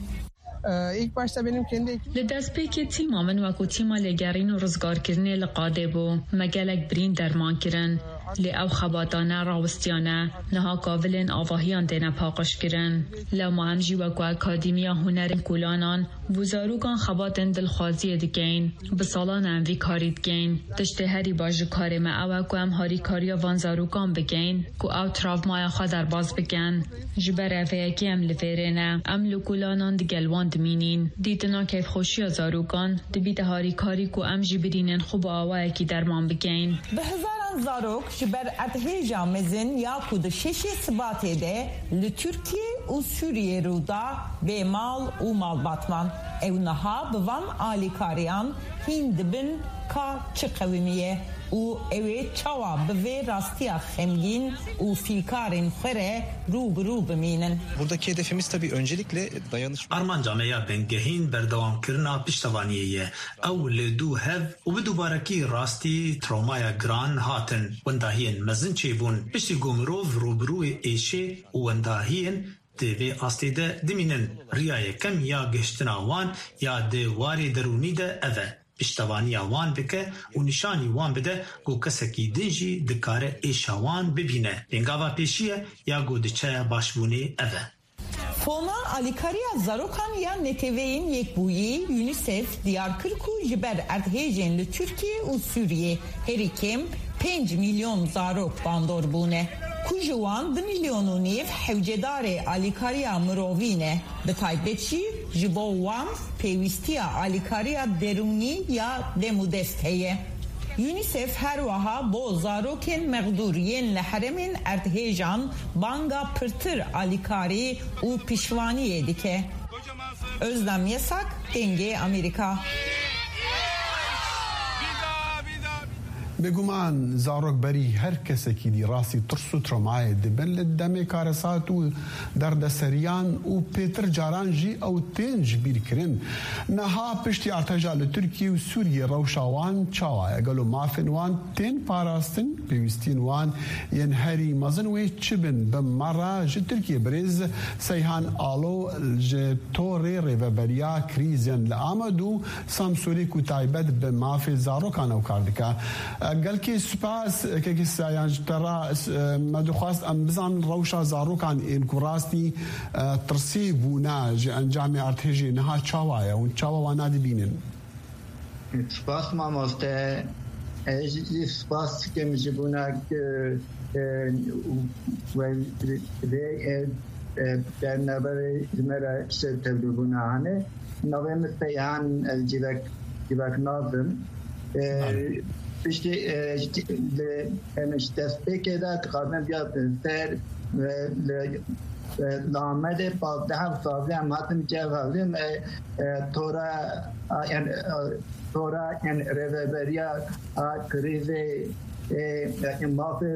İlk başta benim kendi Li destpêkê tîma min wekû tîma lêgerîn û rizgarkirinê li qadê bû. Me gelek birîn derman kirin. Lê ew xebatane rawistiyane niha kavilên avahiyan têne paqijkirin. Lewma em jî wekû Akademiya Hunerên Kulanan bû zarokan xebatên dilxwaziyê dikin. Bi salan em vî karî dikin. Tiştê herî baş ji karê me ew e ku em harîkariya van zarokan bikin ku ew travmaya xwe derbas bikin. Ji ber eveyekê em li fêrê ne. Em li Kulanan digel wan dimînin. Dîtina kêfxweşiya zarokan dibîte harîkarî ku em jî birînên xwe bi awayekî derman bikin. Bi hezaran zarok ji ber erdhêja mezin ya ku di şeşê Sibatê de li Tirkiye û Sûriyê rûda bê mal û malbatman. Ew niha bi van alîkariyan hîn dibin ka çi qewimiye û ew ê çawa bi vê rastiya xemgîn û fîlkarên xwe re rûbirû bimînin. Buradaki hedefimiz tabii öncelikle dayanışma. Armanca me ya bengehîn berdewamkirina piştevaniyê ye. Ew li dû hev û bi dubarekî rastî trawmaya giran hatin. Wendahiyên mezin çêbûn. Piştî ku mirov rûbirûyê êşê û wendahiyên di vê astê de dimînin. Riya yekem ya gihiştina wan ya di warê derûnî de ev e. Piştevaniya wan bike û nîşanî wan bide ku kesekî din jî dikare êşa wan bibîne. Pêngava pêşî ye ya ku diçe başbûnê ev e. Fona alîkariya zarokan ya neteweyên yekbûyî UNICEF diyar kir ku ji ber erdhêjên li Tirkiye û Sûriyê herî kêm pênc milyon zarok bandor bûne. Ku ji wan di milyon û nîv hewcedarê alîkariya mirovî ne. Bi taybet jî ji bo wan pêwîstiya alîkariya derûnî ya demûdest heye. UNICEF her wiha bo zarokên meqdûr yên li heremên erdhêjan banga pirtir alîkarî û piştvaniyê dike. Özlem Yasak, Denge Amerika. بگومان زارۆکبەری هەر کەسێکی دیڕاستی ترس و ترۆمایە دەبن لە دەمێ کارەسات و دەردەسەریان و پێتر جارانژی ئەو تێنج بیرکردن نەها پشتی ئارتەژا لە تورکی و سووریە ڕەوشاوان چاوایە گەل و مافن وان تێن پاراستن پێویستین وان یەن هەری مەزن وێ چ بن بە مەڕە ژ تورکیە برێز سەیهان ئاڵۆ ژ تۆڕێ ڕێڤەبەریا کریزیان لە ئامەد و سامسۆریک و تایبەت بە مافێ زارۆکانە و کاردەکە گەلکی سوپاس کێکی سایان تەڕا مەدوخواست ئەم بزان ڕەوشە زارۆکان ئێنکو ڕاستی ترسی بوونا ژ ئەنجامی ئارتێژی نەها چاوایە و چاوەوان نادبینن سپاس مامۆستە سپاس کەم ji bûna derneberê ji me re şev tevlîbûna hene navê min peyhan ez civek civek nazim piştî em ji destpêkê de dixwazim biya ser li Amedê panzdeh savî em hatin cevhevlî me tora tora rêveberiya krîzê mafê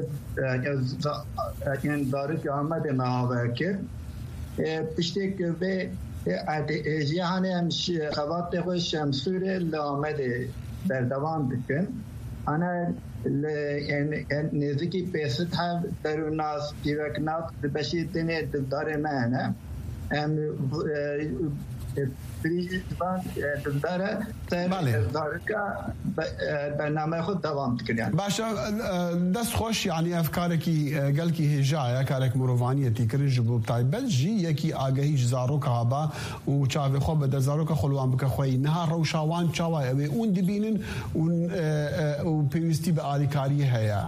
zarokê Amedê me have kir piştî vê jiyanê em xebatê xwe şemsûrê li Amedê berdewam dikin ana nêzîkî pêsit hev derûnas cîveknas di beşî tenê dilddarê me hene em باشە دەست خۆش یعنی ئەفکارێکی گەلکی هێژایە کارێک مرۆڤانیەتی کرد ji بۆ تایبەت ژی یەکی ئاگەهیش زارۆکە هەبا و چاوێخۆ بە دەزارۆکە خۆڵوان بکە خۆی نەها ڕەوشاوان چاوای ئەوێ ئون دبینن و پێویستی بە ئالیکاری هەیە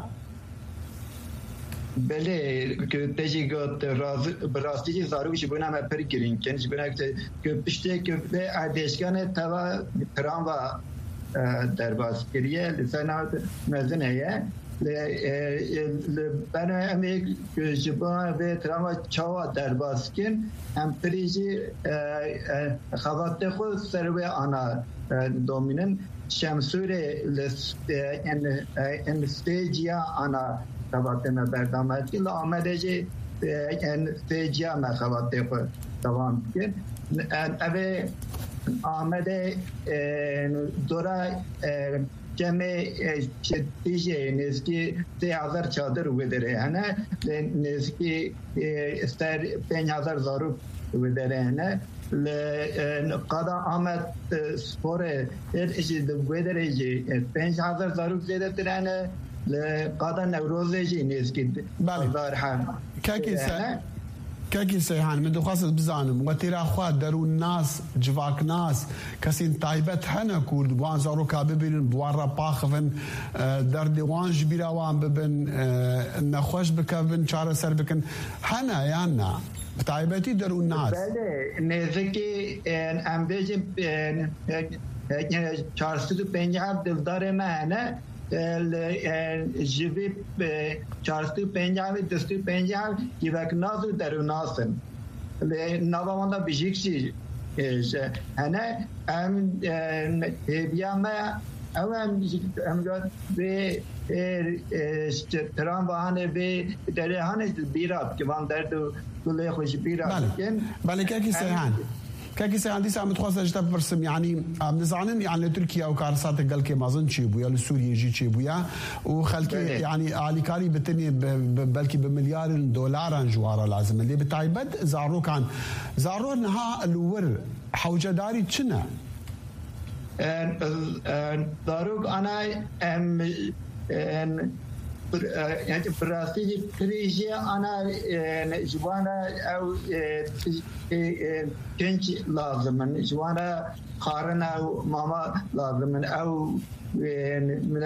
بله که تجی گفت راز براستی زارو چی بنا من پر گرین کنش بنا که پشته که به ادیشگان توا ترام و درباز کریه لسنا مزن هیه ل بنا امی که جبان به ترام چوا درباز کن هم پریجی خوات خود سروی آنا دومینن شمسوره لست ان ان استیجیا آنا خواته ما بردامد که لامده جه استیجیا ما خواته خود دوام کن اوه آمده دورا جمع دیجه نزدی سه هزار چادر ویدره هنه نزدی استر پنج هزار زارو ویدره هنه قضا آمد سپوره ایشی دو ویدره جه پنج هزار زارو زیده ترانه لقضا نوروزه جه نزدی هزار هم کاکی سه كاكي سيحان من دخواست بزانم وتيرا خوات درون ناس جواك ناس كسين تايبت هنا كورد وان زارو كاببين بوارا باخفن درد وان جبيرا وان ببن نخوش بكبن شارة سر بكن هنا يانا تايبتي درون ناس بله نزكي ام بيجي چارسد پنجاب دلدار مهنه جوی چارستی پنجابی دستی پنجاب جیوک نازو درو ناسن نواماندا بیشیکشی هنه ام بیام او ام ام جات به ترام وانه به دره هنه بیراب که وان دردو کلی خوش بیراب کن بله که کی سیحان كاكي سيان ديس عم تخواص اجتاب برسم يعني عم نزعنن يعني لتركيا وكارسات قال كي مازن شي بويا لسوريا يجي شي بويا وخلكي يعني عليكاري بتني بلكي بمليار دولار جوارا لازم اللي بتايبد زارو كان زارو نها الور حوجه داري تشنا زارو انا ام يعني براسي كريجي انا جوانا او كنش لازم جوانا خارنا او ماما لازم او من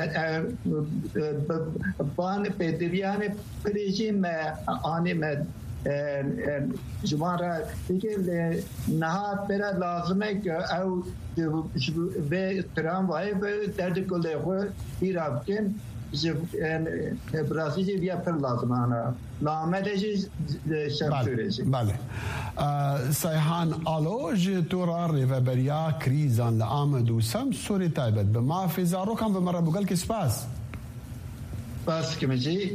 بان بدريان كريجي ما اني ما جوانا دیگه نها پر لازمه که او به ترام وای به درد کله خو ایراب کن براستی بیا پر لازمانه لامدهی شمسورجی بله سایحان آلوج تورا ریوبریا کریزان لآمد و سم سوری تایبت به ما فیزارو کم به مرا بگل که سپاس بس کمجی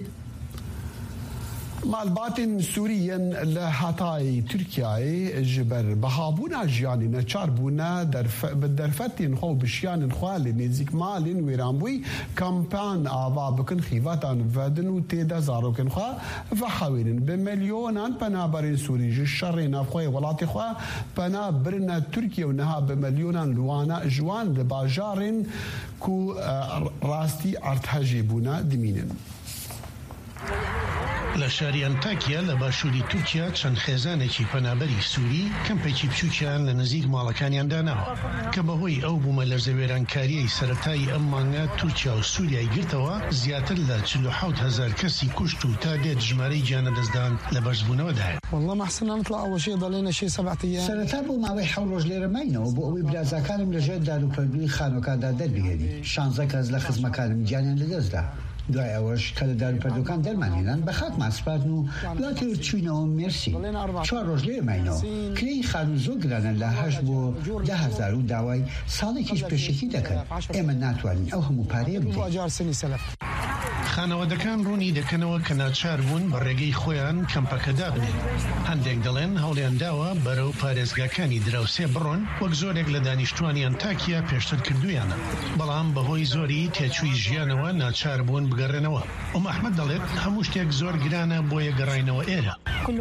مالباتن سوريين لهاتاي تركيا جبر بهابونا جياني نشاربونا درف بالدرفتين خو بشيان خوال نزيك مالين ويرامبوي كامبان آوا بكن خيفاتان فادن وتيدا زارو كن خوا فحاولن بمليونان بنابرين سوري جشرين افخوي ولاتي خوا بنابرنا تركيا ونها بمليونان لوانا جوان لباجارين كو راستي ارتهجيبونا دمينن لە شاری ئەنتاکیا لە باشووری تورکیا چەند خێزانێکی پەنابەری سووری کەمپێکی بچووکیان لە نزیک ماڵەکانیان داناوە کە بەهۆی ئەو بوومە لەرزە وێرانکاریەی سەرەتایی ئەم مانگە تورکیا و سووریای گرتەوە زیاتر لە چل و حەوت هەزار کەسی کوشت و تا دێت ژمارەی گیانە دەستدان لە بەرزبوونەوەدایە. والله ما حسنا نطلع أول شيء ضلينا شيء سبعة أيام. سەرەتا بۆ ماوەی حەوت ڕۆژ لێرە ماینەوە بۆ ئەوەی برازاکانم لەژێر داروپەروەری خانووەکاندا دەربگەری شانزە کەس لە خزمەکانم گیانیان لەدەستدا. دوای ئەوەش کە لە داروپەردەکان دەرمانهێنان بە خاکمان سپاردن و دواتر چوینەوە مێرسی چوار ڕۆژ لێرە ماینەوە کرێی خانوو زۆر گرانە لە هەشت بۆ ده هەزار و داوای ساڵێکیش پێشێکی دەکەن ئێمە ناتوانین ئەو هەموو پارەیە بدەین. خانەوەدەکان ڕوونی دەکەنەوە کە ناچار بوون بە ڕێگەی خۆیان کەمپەکەدا بنێن هەندێک دەڵێن هەوڵیان داوە بەرەو پارێزگاکانی دراوسێ بڕۆن وەک زۆرێک لە دانیشتوانی ئەنتاکیا پێشتر کردویانە بەڵام بەهۆی زۆری تێچووی ژیانەوە ناچار بوون بگەڕێنەوە ئەم ئەحمەد دەڵێت هەموو شتێک زۆر گرانە بۆ یەگەڕاینەوە ئێرە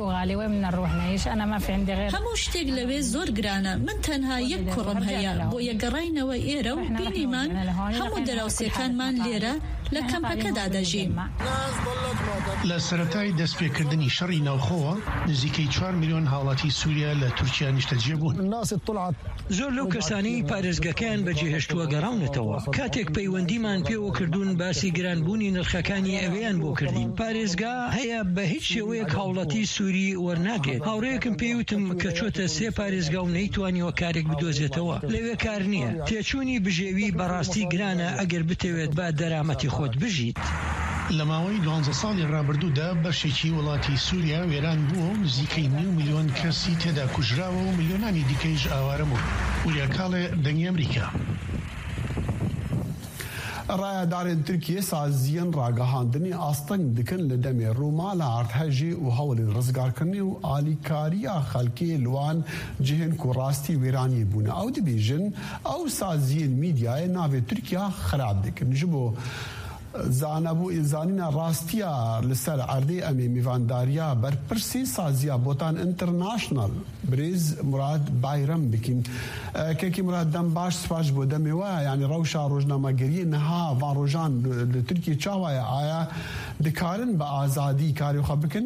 هەموو شتێک لەوێ زۆر گرانە من تەنها یەک کوڕم هەیە بۆ یەگەڕاینەوە ئێرە و بینیمان هەموو دەراوسێکانمان لێرە لە کەمپەکەدا دەژین. لە سەرەتای دەستپێکردنی شەڕی ناوخۆوە نزیکەی چوار میلیۆن هاوڵاتی سووریا لە تورکیا نیشتەجێ بوون. زۆر لەو کەسانی پارێزگەکان بەجێهێشتووە گەڕاونەتەوە کاتێک پەیوەندیمان پێوە کردوون باسی گرانبوونی نرخەکانی ئەوەیان بۆ کردین پارێزگا هەیە بە هیچ شێوەیەک هاوڵاتی سووری وەرناگرێت هاوڕەیەکم پێیوتم کە چۆتە سێ پارێزگا و نەیتوانیوە کارێک بدۆزێتەوە لەوێ کار نییە تێچوونی بژێوی بەڕاستی گرانە ئەگەر بتەوێت با دەرامەتی خۆت بژیت. لە ماوەی دوانزە ساڵی ڕابردوودا بەشێکی وڵاتی سووریا وێران بووە و نزیکەی نیو میلیۆن کەسی تێدا کوژراوە و میلیۆنانی دیکەیش ئاوارە بوو. وریاکاڵێ دەنگی ئەمریکا ڕایەدارên Tirkiye saziyên ragihandinê asteng dikin li demê Rûmala arthejê û hewlên rizgarkirinê û alîkariya xelkê li wan cihên ku rastî wêraniyê bûne. Ew dibêjin ew saziyên mîdyayê navê Tirkiya xirab dikin ji bo زانبو زانینا راستیا لسر عردی امی میوانداریا برپرسی سازیا بوتان انترناشنال بریز مراد بایرم بکن که کی مراد دم باش سپاش بوده میوه یعنی روشا روزنامه‌گری نها و روزان ترکیه چاوای آیا دکارن با آزادی کاری خواب بکن؟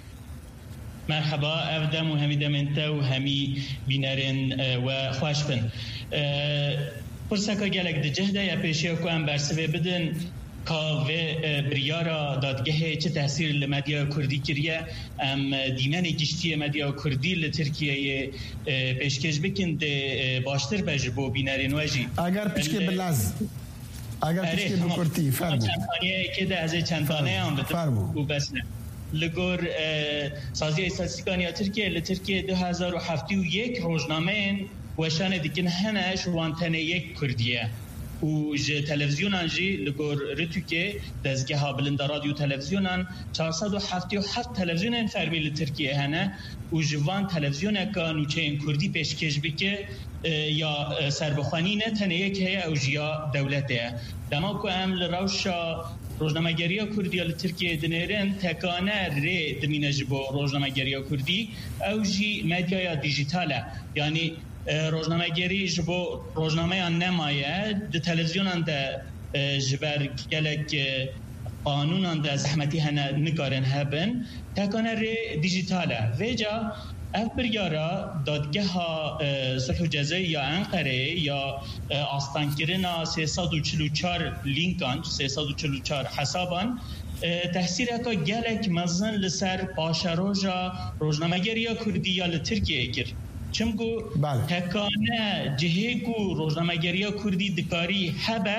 مرحبا افدم و همی دمنتا و همی بینرین و خوش بن پرسکا گلک ده جهده یا پیشی که هم برسوه بدن کاوه بریارا دادگاه چه تاثیر لمدیا کردی کریه ام دیمن گشتی مدیا کردی لترکیه پیشکش بکن ده باشتر بج بو بینرین واجی اگر پیشکه بلاز اگر پیشکه بکرتی فرمو چندانه که ده از چندانه هم فرمو و بس نه لگور سازی استاتستیکانی ترکیه لترکیه دو هزار و هفت و یک روزنامه وشان دیکن هنش وانتنه یک کردیه و ج تلویزیونان جی لگور رتوکه دزگه ها بلند رادیو تلویزیونان چهارصد و هفتاد و هفت تلویزیون فرمی لترکیه هنه و جوان تلویزیون کان و چین کردی پیشکش بکه یا سربخوانی نه تنه یک هیا او جیا دولته دما کو ام لروشا روزنامه‌گری کردی لترکیه دنیرن تکانه ری دمینه جبو روزنامه‌گری کردی او جی مدیا دیجیتاله یعنی روزنامه‌گری جبو روزنامه نمایه د تلویزیونان ده جبر گلک قانونان ده زحمتی هنه نگارن هبن تکانه ری دیجیتاله ویجا اف بریارا دادگاه صلح و جزایی یا انقره یا آستانکرنا سیصد و چهل و چهار لینکان سیصد و چهل و چهار حسابان تحصیل اکا گلک مزن لسر پاشروژا روزنامه‌گری کردی یا لترکیه گر چمگو تکانه جهگو روزنامه‌گری کردی دکاری هبه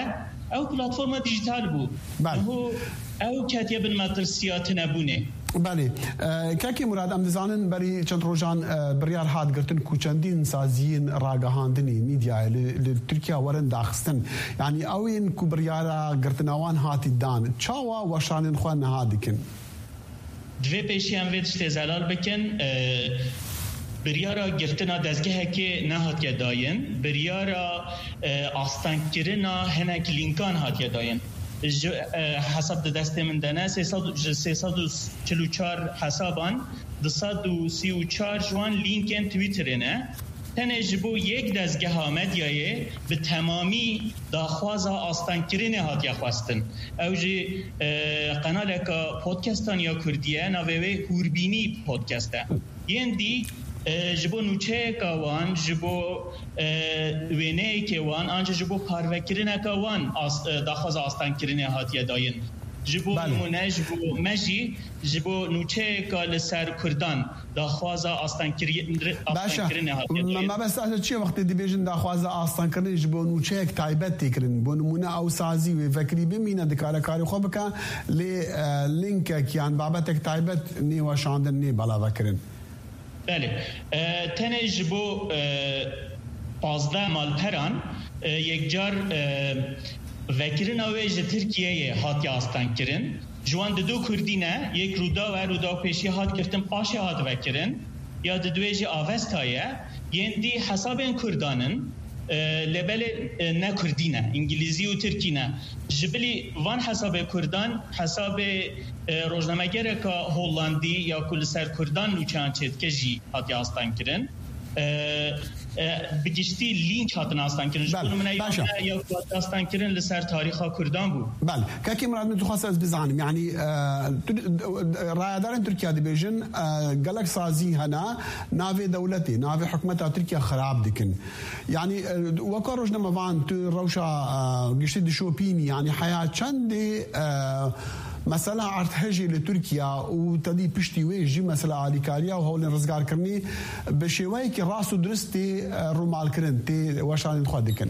او پلتفرم دیجیتال بو هو او کاتب المدرسيات نبونه بله کاکی مراد ام دزانن بری چند روزان بریار هات گرتن کو چندین سازین راگهاندنی میدیا ل ترکیه ورن داخستن یعنی اوین کو بریارا گرتنوان هات دان چاوا وشانن خو نه هادکن دوی پیشی ام ویدش تزلال بکن بریارا گرتنا دزگه که نه هات داین بریارا آستانکرنا هنک لینکان هات داین حساب دست من دنه سیصد و چهل و چهار حسابان دوصد و سی و چهار جوان لینکن تویترینه تنه بو یک دزگه آمدیایه به تمامی داخواز آستانکرین هات یا خواستن او جی قنال که پودکستان یا کردیه نووه هوربینی پودکسته ین دی جبو نوچه کاوان جبو وینه کاوان آنجا جبو پاروکرین کاوان داخواز آستان کرینه هاتیه داین جبو نمونه جبو مجی جبو نوچه کال سر کردان داخواز آستان کرینه هاتیه داین ما بس اجا چی وقت دی بیجن داخواز آستان کرینه جبو نوچه یک تایبت تکرین بو نمونه او سازی و فکری بمینه دکاره کاری خوب بکن لی لینک کیان بابت یک تایبت نیو شاندن نی بلا وکرین بله تنج بو پازده مال پران یک جار وکرین اویج ترکیه هاتی آستان کرن جوان دو کردینه یک رودا و رودا پیشی هات کرتن پاش هات وکرین یا دویج آوست هایه یندی حساب این کردانن لبل نه کردینه انگلیزی و ترکی نه جبلی وان حساب کردان حساب روزنامه‌گر که هلندی یا کل سر کردان نوچان چید که جی هاتی آستان کرن بگشتی لینک هاتن آستان کرن جبلو منه یا آستان کرن لسر تاریخ کردان بود بله که مراد من تو خواست از بزنیم یعنی رایدارن ترکیه دی بیجن گلک سازی هنا ناوی دولتی ناوی حکمت ترکیه خراب دکن یعنی وکا روش نموان تو روشا گشتی دشوپینی یعنی حیات چندی مثلا ارتهجی لترکیه و تدی پشتی ویجی مثلا آلیکاریا و هول رزگار کرنی به شیوهی که راست و درستی رومال کرن تی وشان خود دکن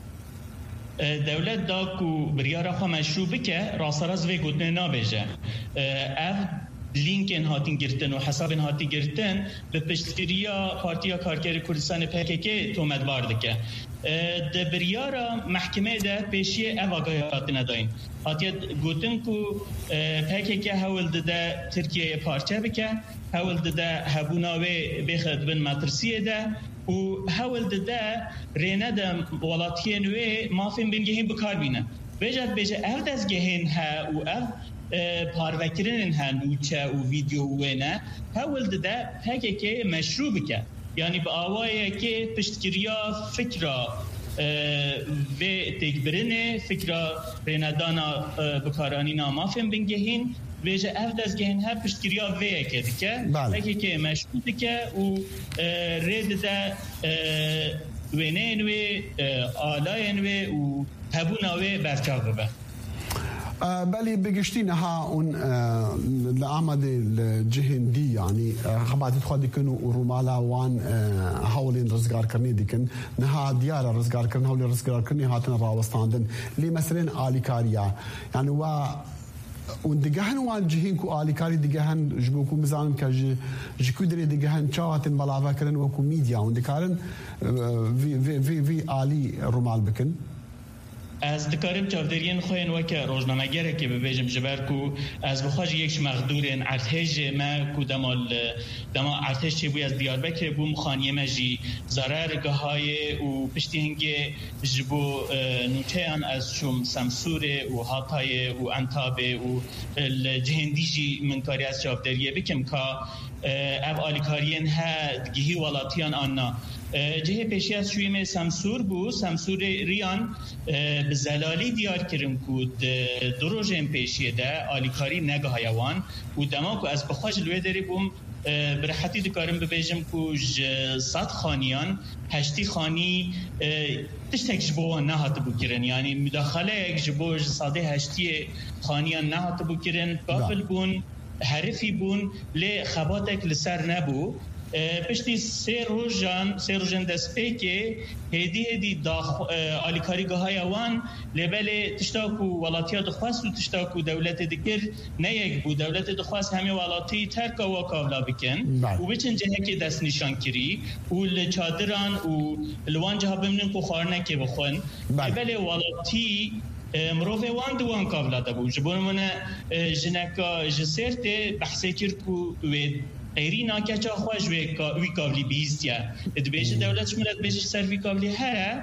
دولت دا کو بریارا خوا مشروع بکه راستراز وی گودنه نابیجه اف لینکن هاتین گرتن و حسابن هاتی گرتن به پشتگیریا پارتیا کارگری کردستان پکک تومد وارده که ده بریارا محکمه ده پیشی اواگای هاتی نداین هاتی گوتن کو پکک هول ده ترکیه پارچه بکه هول ده هبوناوی بخد بن مطرسیه ده و هول ده رینه ده ولاتین وی مافین بینگهین بکار بینه بجد بجد اف دزگهین ها و اف پاروکرین هنوچه و ویدیو وینه هول ده پکه که مشروع بکه یعنی با آوائه که پشتگیریا فکره و تکبرینه فکره ریندانا بکارانی نامافین بینگهین ویجه اف دزگهین ها پشتگیریا ویه که دکه پکه که مشروع بکه و رید ده وینه انوی آلای انوی و هبوناوی برچاو ببه بله بگشتی نها اون لعمد الجهندی يعني خبات خود دکن و رومالا وان حولين رزقار کرنی دکن نها دیار رزقار کرن حول رزقار کرنی هاتن راوستاندن لی مثلا آلیکاریا يعني و اون دگهن وان جهین کو آلیکاری دگهن جبو کو مزانم که جکو دری دگهن چاواتن بلاوا کرن و کو میدیا اون دکارن وی وی وی وی آلی رومال بکن از دکارم چاودرین خوین وکه روزنامه‌گره که ببیجم جبر کو از بخواج یکش مقدورن ارتش ما کو دمال دما ارتش چی بوی از دیاربکر بو مخانیه مجی ضرر گهای و پشتی هنگه جبو نوچهان از شوم سمسوره و هاتای و انتابه و الجهندیجی من کاری از چاودریه بکم که او آلیکارین ها گیهی ولاتیان آننا جهه پیشی از شویم سمسور بو سمسور ریان به زلالی دیار کرن کود دروژن پیشیه ده آلیکاری نگه هایوان و دما که از بخواج لوی داری بوم برحتی دکارم ببیجم که صد خانیان هشتی خانی تشتک جبو نهات بو کرن یعنی مداخله یک جبو صاده هشتی خانیان نهات بو کرن قابل بون حرفی بون لی خباتک لسر نبو پشتی سه روزان سه روزن دسته که هدی هدی داخ آلیکاریگاه های وان لبل تشتاکو ولاتیا دخواست و تشتاکو دولت دکر نه یک بود دولت دخواست همه ولاتی ترک و کابلا بکن و بچن جهه که دست نشان کری و لچادران و لوان جها بمنن کو خارنه که بخون لبل ولاتی مروفه وان دوان کابلا دبو جبون من جنکا جسرت بحثی کرکو و غیری ناکچه خواهش وی کابلی بیستیا دبیش دولت شمولت بیش سر وی کابلی هره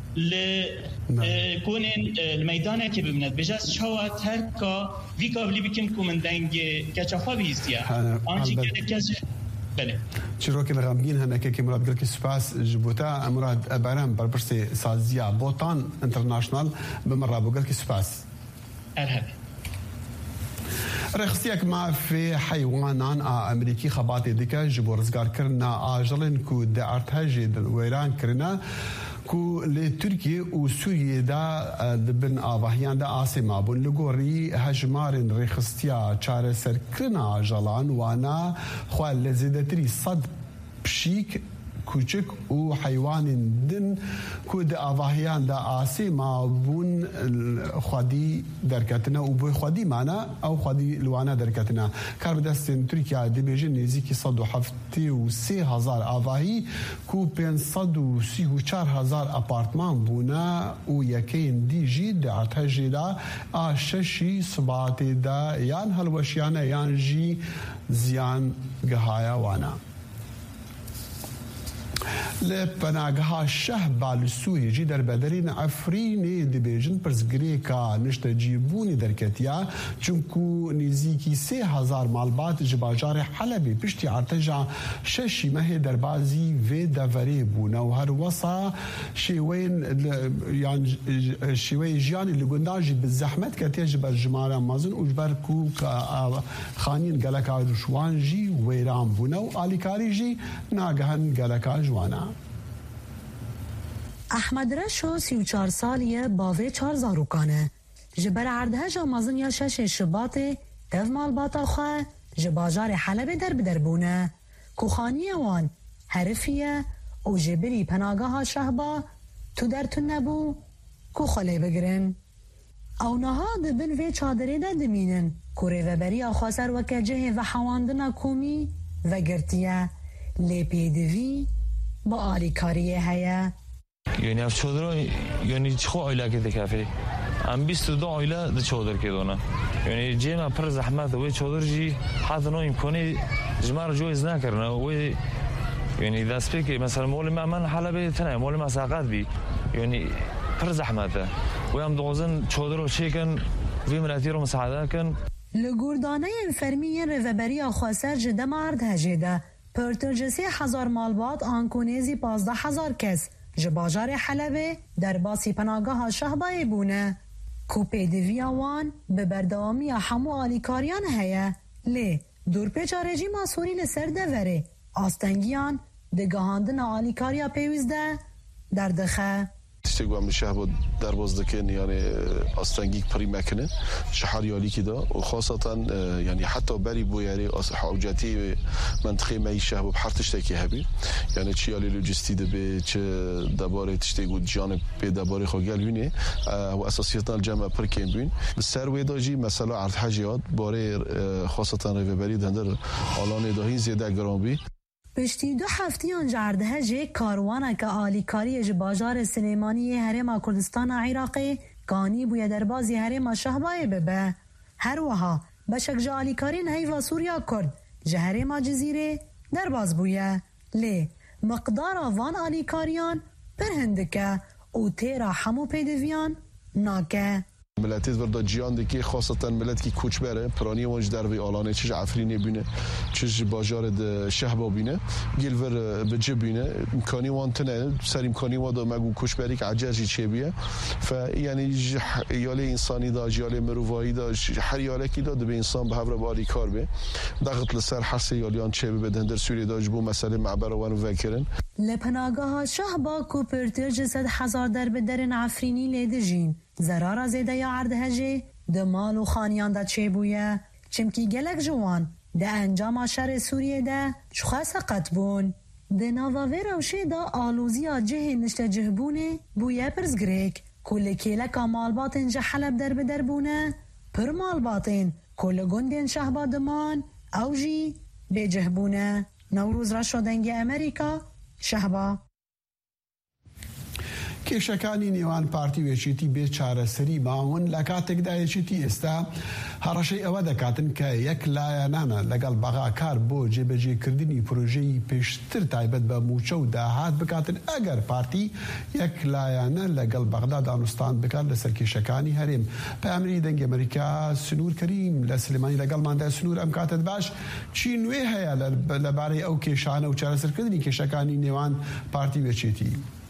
لكونن الميدان که ببیند بجاز شوات هر کا وی کابلی بکن کو من دنگ کچه خواه بیستیا آنچه که کسی بله چیروکی لغمگین هنکه که مراد گل که سپاس جبوتا مراد ابرام برپرس سازیا بوتان انترناشنال بمرا بگل که سپاس ارهب رخصيك ما في حيوانان امريكي خباتي ديكا جبور رزقار كرنا اجلن كو دعرتها ويران كرنا كو لتركيا وسوريا دا دبن آواهيان دا آسما بون لغوري هجمارن رخصتيا چاره سر كرنا اجلان وانا خوال لزيدتري صد بشيك کوچک و حیوان دن کو د آواهیان د آسما بون خودی درکتنه او بو خودی معنا او خودی لوانا درکتنه کار دستن ترکیه د بیژن نزدیکی صد و هفتاد و سه هزار آواهی کو پانصد و سی و چهار هزار آپارتمان بونه او یکین دی جی د ارتجدا اششی سبات دا یان هلوشیانه یان جی زیان گهایا وانا لپناگها شه بالسوی جی در بدرین افرین دبیجن پرزگری کا نشت جیبونی درکتیا چونکو نزیکی سه هزار مالبات جباجار حلبی پشتی ارتجا ششی مه در بازی و دوری بونه و هر وصا شیوین یعنی شیوی جیانی لگنداجی بزحمت کتیا جبر جمارا مازن اجبر کو خانین گلکا رشوان جی ویران بونه و آلیکاری جی ناگهن گلکا جوانا احمد رشو سی و چار سالیه باوی چار زاروکانه جبر عرده جامازن یا شش شباطه تف مالباتا خواه جباجار حلب در بدربونه کوخانی وان حرفیه او جبری پناگاه شهبا تو در تو نبو کو خاله بگرن او نها دبن وی چادره ده دمینن کوره و بری آخواسر و کجه و حواندنا کومی و گرتیه لیپیدوی با آلیکاریه هیا یعنی اف چادر یعنی چخو آیله که دکافی ام بیست و دو آیله ده چادر که دونه یعنی جیما پر زحمت و چادر جی حتی نو امکانی جمار جویز نکرنه و یعنی دست پی که مثلا مول ما من حلبه تنه مول ما ساقات بی یعنی پر زحمته و هم دوزن چادر و چیکن وی ملاتی رو مساعده کن لگوردانه فرمی روبری آخواسر جده مرد هجیده پرترجسی هزار مالبات آنکونیزی پازده هزار کس جباجار حلبه در باسی پناگاه شهبای بونه کوپی دویاوان به بردوامی همو آلیکاریان هیا لی دور پیچارجی ماسوری لسر دوره آستنگیان دگاهاندن آلیکاریا پیوزده در دخه تشتگو هم شهب در بازدکن یعنی آستنگیک پری مکنه شهر یالی که دا و خاصتا یعنی حتی بری بویاری حوجاتی منطقه می شهب بحر تشتکی هبی یعنی چی یالی لوجستی ده به چه دباره تشتگو جانب به دباره خواگل بینه و اساسیتا الجمع پر کن بین سر ویداجی مثلا عرض حجیات باره خاصتا روبری دندر آلان داهی زیاده گرام بی پشتی دو هفتی آنجارده جه کاروانه که آلیکاری جباجار سلیمانی هرم کردستان عراقی گانی بوی در بازی هرم شهبای ببه هر وها بشک جا آلیکاری نهی و سوریا کرد جه هرم جزیره در باز بویه لی مقدار وان آلیکاریان پر هندکه او تیرا همو پیدویان ناکه ملتیت وردا جیان دکی خاصتا ملت کی کوچ بره پرانی وانج در وی آلانه چه عفرینی بینه چه باجار د شهبا بینه گیل ور بجه بینه امکانی وانتنه سر امکانی وادا مگو کوچ بری که عجزی چه بیه ف یعنی یاله انسانی دا یاله مروایی دا هر یاله کی داد به انسان به هر باری کار به ضغط لسر حس یالیان چه به دندر سوری دا جبو مسئله معبر و وکرن لپناگاه شهبا کوپرتر جسد هزار در بدرن عفرینی لیدجین زرار زیده یا عرده هجه ده مال و خانیان دا چه بویه چمکی گلک جوان ده انجام شر سوریه ده چخوا سقط بون ده ناواوی روشه ده آلوزیا جه نشته جهبونه بویه پرزگریک کل کیله که مالباتن جه حلب در بدر بونه پر مالباتن کل گندین شهبادمان او جی به جهبونه نوروز را شدنگ امریکا شهبا کێشەکانی نێوان پارتی وێچێتی بێ چارەسەری ماون لە کاتێکدا یەکێتی ئێستا هەڕەشەی ئەوە دەکاتن کە یەک لایەنانە لەگەڵ بەغاکار بۆ جێبەجێکردنی پرۆژەی پێشتر تایبەت بە موچە و داهات بکاتن ئەگەر پارتی یەک لایەنە لەگەڵ بەغدا دانوستان بکات لەسەر کێشەکانی هەرێم. پەیامەری دەنگی ئەمریکا سنوور کەریم لە سلێمانی لەگەڵماندا. سنوور ئەم کاتت باش چی نوێ هەیە لەبارەی ئەو کێشانە و چارەسەرکردنی کێشەکانی نێوان پارتی وێچێتی؟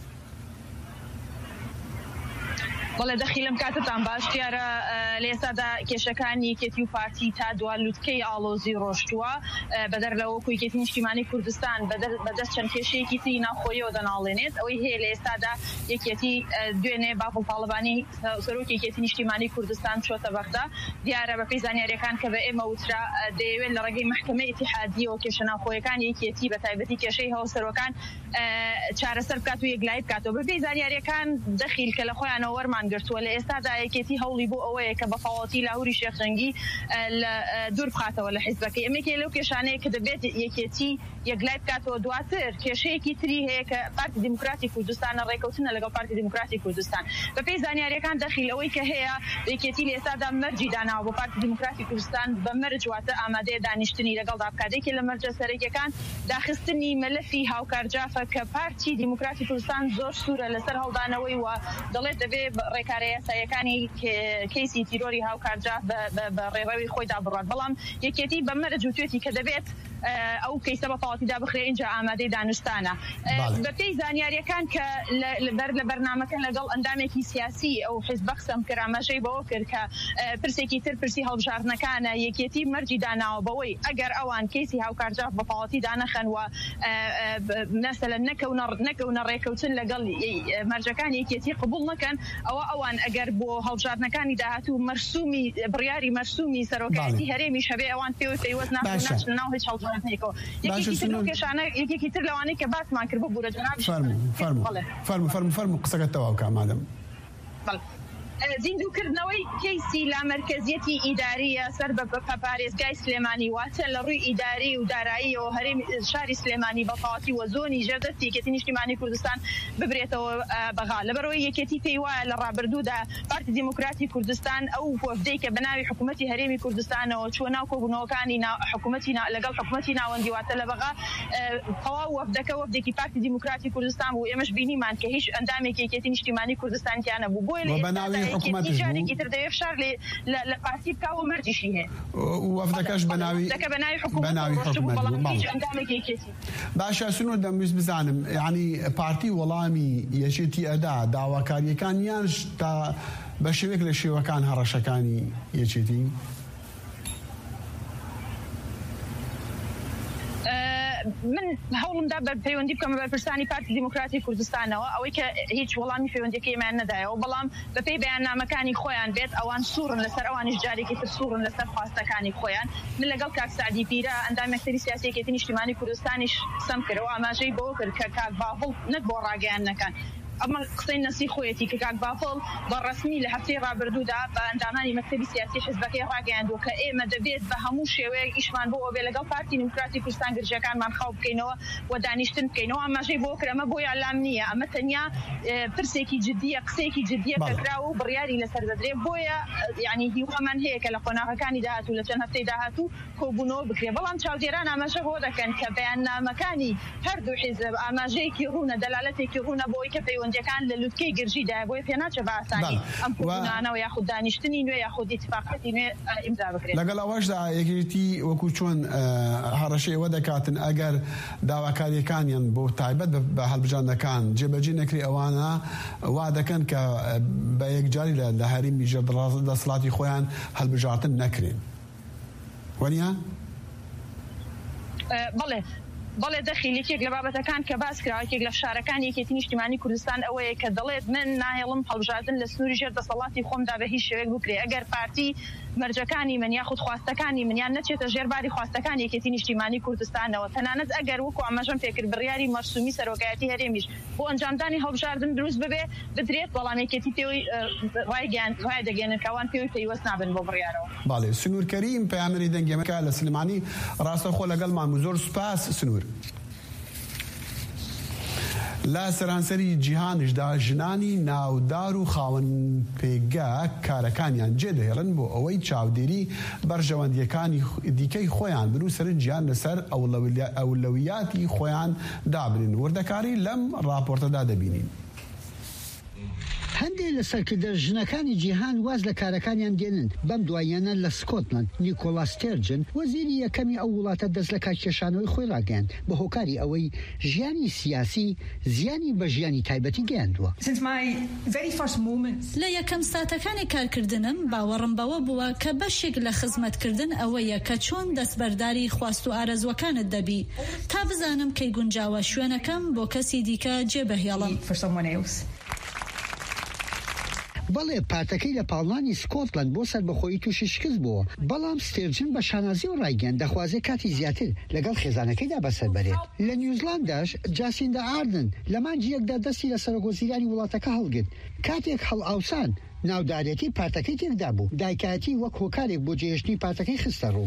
بەڵێ دەخیلم کاتتان باش دیارە لە ئێستادا کێشەکانی کێتی و پارتی تا دووە لوتکەی ئاڵۆزی ڕۆشتووە بەدەر لەوەکوی کێتی نیشتیمانی کوردستان بەدەست چەند کێشەیەکی تری ناوخۆیەوە دەناڵێنێت. ئەوەی هەیە لە ئێستادا یەکێتی دوێنێ باپڵ پاڵەبانی سەرۆکی کێتی نیشتیمانی کوردستان چۆتە بەغدا. دیارە بەپێی زانیاریەکان کە بە ئێمە وترا دەیەوێت لە ڕێگەی محکەمەی ئیتیحادیەوە کێشە ناوخۆیەکانی کێتی بە تایبەتی کێشەی هەڵسەرۆکان چارەسەر بکات و یەکلای بکاتەوە. بەپێی زانیاریەکان دەخیل کە لە خۆیانەوە وەرمان گرتووە لە ئێستادا یەکێتی هەوڵی بۆ ئەوەیە کە بەفاڵەتی لاهوری شێخجەنگی دوور بخاتەوە لە حیزبەکەی. ئەمێکی لەو کێشانەیە کە دەبێت یەکێتی یەکلای بکاتەوە. دواتر کێشەیەکی تری هەیە کە پارتی دیموکراتی کوردستانە ڕێکەوتنە لەگەڵ پارتی دیموکراتی کوردستان. بەپێی زانیاریەکان دەخیل ئەوەی کە هەیە یەکێتی لە ئێستادا مەرجی داناوە بۆ پارتی دیموکراتی کوردستان بە مەرج واتە ئامادەیە دانیشتنی لەگەڵ دابکاتێکی لە مەرجە سەرەکیەکان داخستنی مەلەفی هاوکارجافە کە پارتی دیموکراتی کوردستان زۆر سوورە لەسەر هەڵدانەوەی و دەڵێت دەبێت ڕێکارە یاساییەکانی کەیسی تیرۆری هاوکارجاف بە ڕێڕەوی خۆیدا بڕات. بەڵام یەکێتی بە مەرج و توێتی کە دەبێت ئەو کەیسە بەفاڵەتیدا بخرێ اینجا ئامادەی دانوستانە. بەپێی زانیاریەکان کە لەبەر لە بەرنامەکە لەگەڵ ئەندامێکی سیاسی ئەو حیزب قسەم کرد ئاماژەی بەوە کرد کە پرسێکی تر پرسی هەڵبژاردنەکانە یەکێتی مەرجی داناوە بەوەی ئەگەر ئەوان کەیسی هاوکارجاف بەفاڵەتی دانەخەن و مەسەلەن نەکەونە ڕێکەوتن لەگەڵ مەرجەکانی یەکێتی قبوڵ نەکەن ئەوە ئەوان ئەگەر بۆ هەڵبژاردنەکانی داهاتوو مەرسومی بڕیاری مەرسومی سەرۆکایەتی هەرێمی شەبێ ئەوان پێوەی پێیوەست ناچن ناو هیچ هەڵبژاردنێکەوە. یەکێکی تر لەوانەیە کە باسمان کرد بۆ بوورە جەناب فەرموو فەرموو فەرموو قسەکەت تەواو کە مادەم زیندووکردنەوەی کەیسی لا مرکزیەتی ئیداریە سەر بە پارێزگای سلێمانی واتە لە ڕووی ئیداری و داراییەوە هەرێم شاری سلێمانی بەفاڵەتی و زۆنی ژێردەستی یەکێتی نیشتیمانی کوردستان ببرێتەوە بەغا. لەبەرەوەی یەکێتی پێی وایە لە ڕابردوودا پارتی دیموکراتی کوردستان ئەو وەفدەی کە بەناوی حکوومەتی هەرێمی کوردستانەوە چوە ناو کۆبوونەوەکانی حکوومەتی لەگەڵ حکوومەتی ناوەندی واتە لە بەغا تەواو وەفدەکە وەفدێکی پارتی دیموکراتی کوردستان بوو. ئێمەش بینیمان کە هیچ ئەندامێکی یەکێتی نیشتیمانی کوردستانیانە بوو. بۆیە جارێکی تر دەوێت فشار لە پارتی بکاوە مەرجیشی هەیە وەفدەکەش بەناوی باشە. سنوور دەمویست بزانم یعنی پارتی وەڵامی یەکێتی ئەدا داواکاریەکان یان تا بە شێوەیەک لە شێوەکان هەڕەشەکانی یەکێتی؟ من هەوڵمدا بە پەیوەندی بکەم بە پرسانی پارتی دیموکراتی کوردستانەوە ئەوەی کە هیچ وەڵامی پەیوەندیەکەیمان نەدایەوە. بەڵام بەپێی بەیاننامەکانی خۆیان بێت ئەوان سوورن لەسەر ئەوانیش جارێکی تر سوورن لەسەر خواستەکانی خۆیان. من لەگەڵ کاک سعدی پیرە ئەندامێکتری سیاسی یەکێتی نیشتیمانی کوردستانیش قسەم کردەوە ئاماژەی بەوە کرد کە کاک باڵ نەک بۆ ڕاگەیاندنەکان ئەمە قسەی نەسی خۆیەتی کە کاک باڵ بە ڕسمی لە هەفتەی ڕابردوودا بە ئەندامانی مەکتەبی سیاسی حیزبەکەی ڕاگەیاندووە کە ئێمە دەبێت بە هەموو شێوەیەک ئیشمان بۆ بێ لەگەڵ پارتی دیموکراتی کوردستان گرژەکانمان خاو بکەینەوە و دانیشتن بکەینەوە. ئاماژەی بۆ کرد ئەمە بۆی ئالام نییە، ئەمە تەنیا پرسێکی جددیە قسێکی جددیە کەکراوە و بڕیاری لەسەر دەدرێ. بۆیە یعنی هیوەمان هەیە کە لە قۆناغەکانی داهاتوو لە چەند هەفتەی داهاتوو کۆبوونەوە بکرێ. بەڵام چاودێران ئاماژە بۆ دەکەن کە بەیاننامەکانی هەردوو حیزب ئاماژەیەکی ڕوونە دەلالەتێکی ڕوونە بۆی کە پەیوەندیەکان لە لوتکەی گرژیدا بۆیە پێ ناچە بە ئاسانی ئەم کۆبوونانەوە یاخود دانیشتنی نوێ یاخود ئیتفاقەتی نوێ ئیمزا بکرێت. لەگەڵ ئەوەشدا یەکێتی وەکو چۆن هەڕەشەی ئەوە دەکاتن ئەگەر داواکاریەکانیان بۆ تایبەت بە هەڵبژاردنەکان جێبەجێ نەکری ئەوانە وا دەکەن کە بە یەکجاری لە هەرێمی ژێردەسەڵاتی خۆیان هەڵبژاردن نەکرێن وەنیە؟ بەڵێ بەڵێ دەخیلێکێک لە بابەتەکان کە باس کراوەکێک لە شارەکان یەکێتی نیشتیمانی کوردستان ئەوەیە کە دەڵێت من ناهێڵم هەڵبژاردن لە سنووری ژێر دەسەڵاتی خۆمدا بە هیچ شێوەیەک بکرێ ئەگەر پارتی مەرجەکانی من یاخود خواستەکانی من یان نەچێتە ژێرباری خواستەکان یەکێتی نیشتیمانی کوردستانەوە تەنانەت ئەگەر وەکو ئەمەژەم پێکرد بڕیاری مەرسومی سەرۆکایەتی هەرێمیش بۆ ئەنجامدانی هەڵبژاردن دروست ببێ بدرێت بەڵام یەکێتی پێوەی ڕای دەگەێنن کەوان پێوەی پەیوەست نابن بۆ بڕیارەوە. باڵێ سنوور کەریم پەیامەری دەنگی ئەمریکا لە سلمانی ڕاستەخۆ لەگەڵمان زۆر سوپاس سنوور. لە سەرانسەری جیهانشدا ژنانی ناودار و خاوەن پێگا کارەکانیان جێدەهێڵن بۆ ئەوەی چاودێری بەرژەوەندیەکانی دیکەی خۆیان بن و سەرنجیان لەسەر ئەولەویاتی خۆیان دابنین. وردەکاری لەم راپۆرتەدا دەبینین. هەندێک لە سەرکردە ژنەکانی جیهان واز لە کارەکانیان دێنن. بەم دواییانە لە سکۆتلند نیکۆلاس ستێرجن وەزیری یەکەمی ئەو وڵاتە دەست لە کاتکێشانەوەی خۆی ڕاگەیاند بە هۆکاری ئەوەی ژیانی سیاسی زیانی بە ژیانی تایبەتی گەیاندووە. لە یەکەم ساتەکانی کارکردنم باوەڕم بەوە بووە کە بەشێک لە خزمەتکردن ئەوەیە کە چۆن دەستبەرداری خواست و ئارەزوەکانت دەبی تا بزانم کەی گونجاوە شوێنەکەم بۆ کەسی دیکە جێبەهێڵم. بەڵێ پارتەکەی لە پاڵنانی سکۆتلند بۆ سەربەخۆیی تووشی شکست بووە، بەڵام ستێرجن بە شانازی و ڕایگەیاند دەخوازێ کاتی زیاتر لەگەڵ خێزانەکەیدا بەسەر بەرێت. لە نیوزیلنداش جاسیندا ئاردن لە مانجی یەکدا دەستی لە سەرۆکوەزیرانی وڵاتەکە هەڵگرت. کاتێک هەڵ ئاوسان ناودارێتی پارتەکەی تێکدا بوو، دایکایەتی وەک هۆکارێک بۆ جێهێشتنی پارتەکەی خستە ڕوو.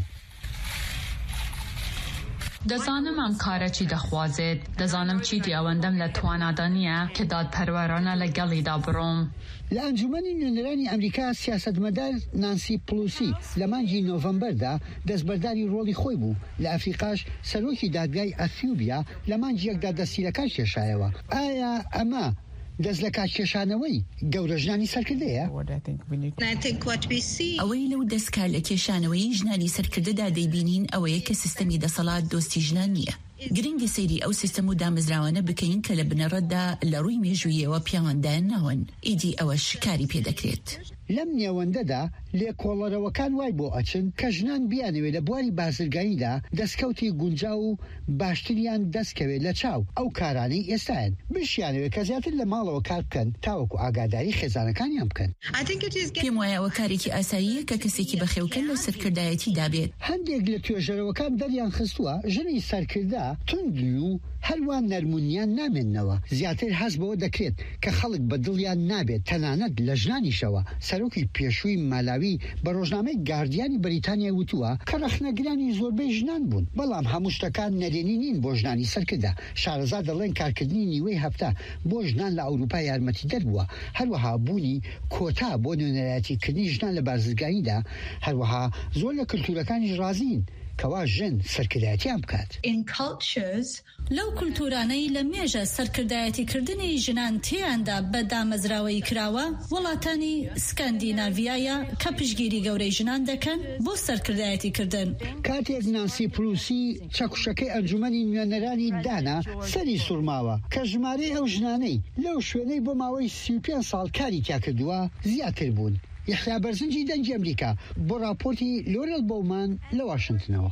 دەزانم ئەم کارە چی دەخوازێت، دەزانم چیتی ئەوەندەم لە توانادانیە کە دادپەروەرانە لەگەڵیدا بڕۆم. لە ئەنجومەنی نوێنەرانی ئەمریکا سیاسەتمەدار نانسی پلوسی لە مانجی نۆڤەمبەردا دەستبەرداری ڕۆڵی خۆی بوو. لە ئەفریقاش سەرۆکی دادگای ئەثیوبیا لە مانجی یەکدا دەستیرەکان کێشایەوە. ئایا ئەمە دەست لە کاتکێشانەوەی گەورە ژنانی سەرکردەیە؟ ئەوەی لەو دەستکار لە کێشانەوەی ژنانی سەرکردەدا دەیبینین ئەوەیە کە سیستەمی دەسەڵات دۆستی ژنان نییە. گرنگی سەیری ئەو سیستەم و دامەزراوانە بکەین کە لە بنەڕەتدا لە ڕووی مێژوویەوە پیاوەندایان ناون. ئیدی ئەوەش کاری پێدەکرێت. لەم نێوەندەدا لێکۆڵەرەوەکان وای بۆ ئەچن کە ژنان بیانەوێت لە بواری بازرگانیدا دەستکەوتی گونجا و باشتریان دەستکەوێت لە چاو ئەو کارانەی ئێستاەن. بشیانەوێت کە زیاتر لە ماڵەوە کار بکەن تاوەکو ئاگاداری خێزانەکانیان بکەن. پێم وایە ئەوە کارێکی ئاساییە کە کەسێکی بەخێوکەن لە سەرکردایەتی دابێت. هەندێک لە توێژەرەوەکان دەریان خستووە ژنی سەرکردا توندی و هەروان نەرمونیان نامێننەوە. زیاتر هەز بەوە دەکرێت کە خەڵک بە دڵیان نابێت تەنانەت لە ژنانیشەوە. سەرۆکی پێشووی مالاوی بە ڕۆژنامەی گاردیانی بەریتانیا وتووە کە رەخنەگرانی زۆربەی ژنان بوون، بەڵام هەموو شتەکان نەرێنی نین بۆ ژنانی سەرکردا. شارەزا دەڵێن کارکردنی نیوەی هەفتە بۆ ژنان لە ئەوروپا یارمەتی دەربووە. هەروەها بوونی کۆتا بۆ نوێنەرایەتیکردنی ژنان لە بازرگانیدا. هەروەها زۆر لە کلتورەکانیش ڕازین کەوا ژن سەرکردایەتیان بکات. لەو کولتورانەی لە مێژە سەرکردایەتیکردنی ژنان تێیاندا بە دامەزراوەی کراوە وڵاتانی سکاندیناڤیایە کە پشگیری گەورەی ژنان دەکەن بۆ سەرکردایەتیکردن. کاتێک نانسی پلوسی چەکوشەکەی ئەنجومەنی نوێنەرانی دانا سەری سوورماوە کە ژمارەی ئەو ژنانەی لەو شوێنەی بۆ ماوەی سی و پێنج ساڵ کاری تیا کردووە زیاتر بوون. یحیا بەرزنجی دەنگی ئەمریکا بۆ راپۆرتی لۆرێل بۆمان لە واشنگتنەوە.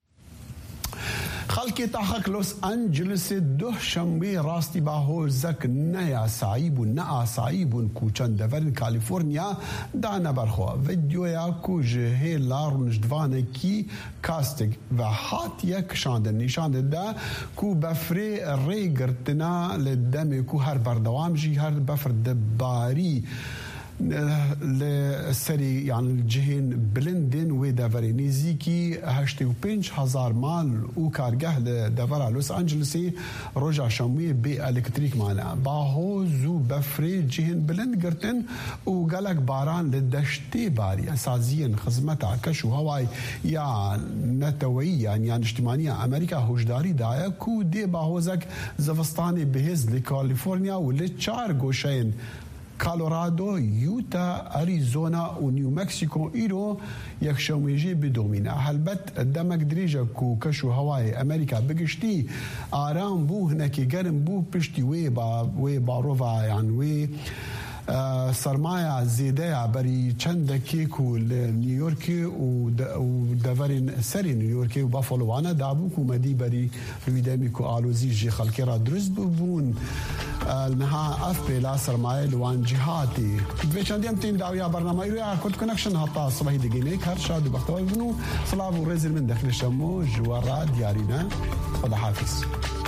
خەڵکی تاخەک لۆس ئەنجلس دوشەمبێ ڕاستی باهۆزەک نەیاسایی بوون نەئاسایی بوون و چەندەڤەرن کالیفۆرنیا دانە بەرخۆ ڤیدیۆیا کو ji hêla rûniştvanekî kastik ve hatiye kişandin nîşandida ku befrê rêgirtina li demê ku her berdewam jî her befr dibarî li serî yani cihên bilindên wê deverê nêzîkî heştê û pênc hezar mal û kargeh li devera Los Angelesê roja şemiyê bê elektrîk mane. Bahoz û befrê cihên bilind girtin û gelek baran li deştê bariye. Saziyên xizmeta keş û hewayê ya neteweyî yan niştimaniya Amerîka hoşdarî daye ku dê bahozek zivistanê bihêz li Kaliforniya û li çar goşeyên Colorado, Utah, Arizona û New Mexico îro yekşemêjî bidomîne. Helbet demek dirêje ku keş û hewayê Amerîka bigiştî aram bû hinekî gerim bû piştî wê wê barova yan wê سرمایه زیده بری چند کیکو نیویورک و دورین سری نیویورک و بافالوانه دابو کو مدی بری ویدمی کو آلوزی جی خلکی را درست ببون المها اف بلا سرمایه لوان جهاتی به چندیم تیم داویا برنامه رو کد کنکشن حتی صبح دیگه کار شاد و بختوی بنو صلاح و رزل من داخل شمو جوارا دیارینا خدا حافظ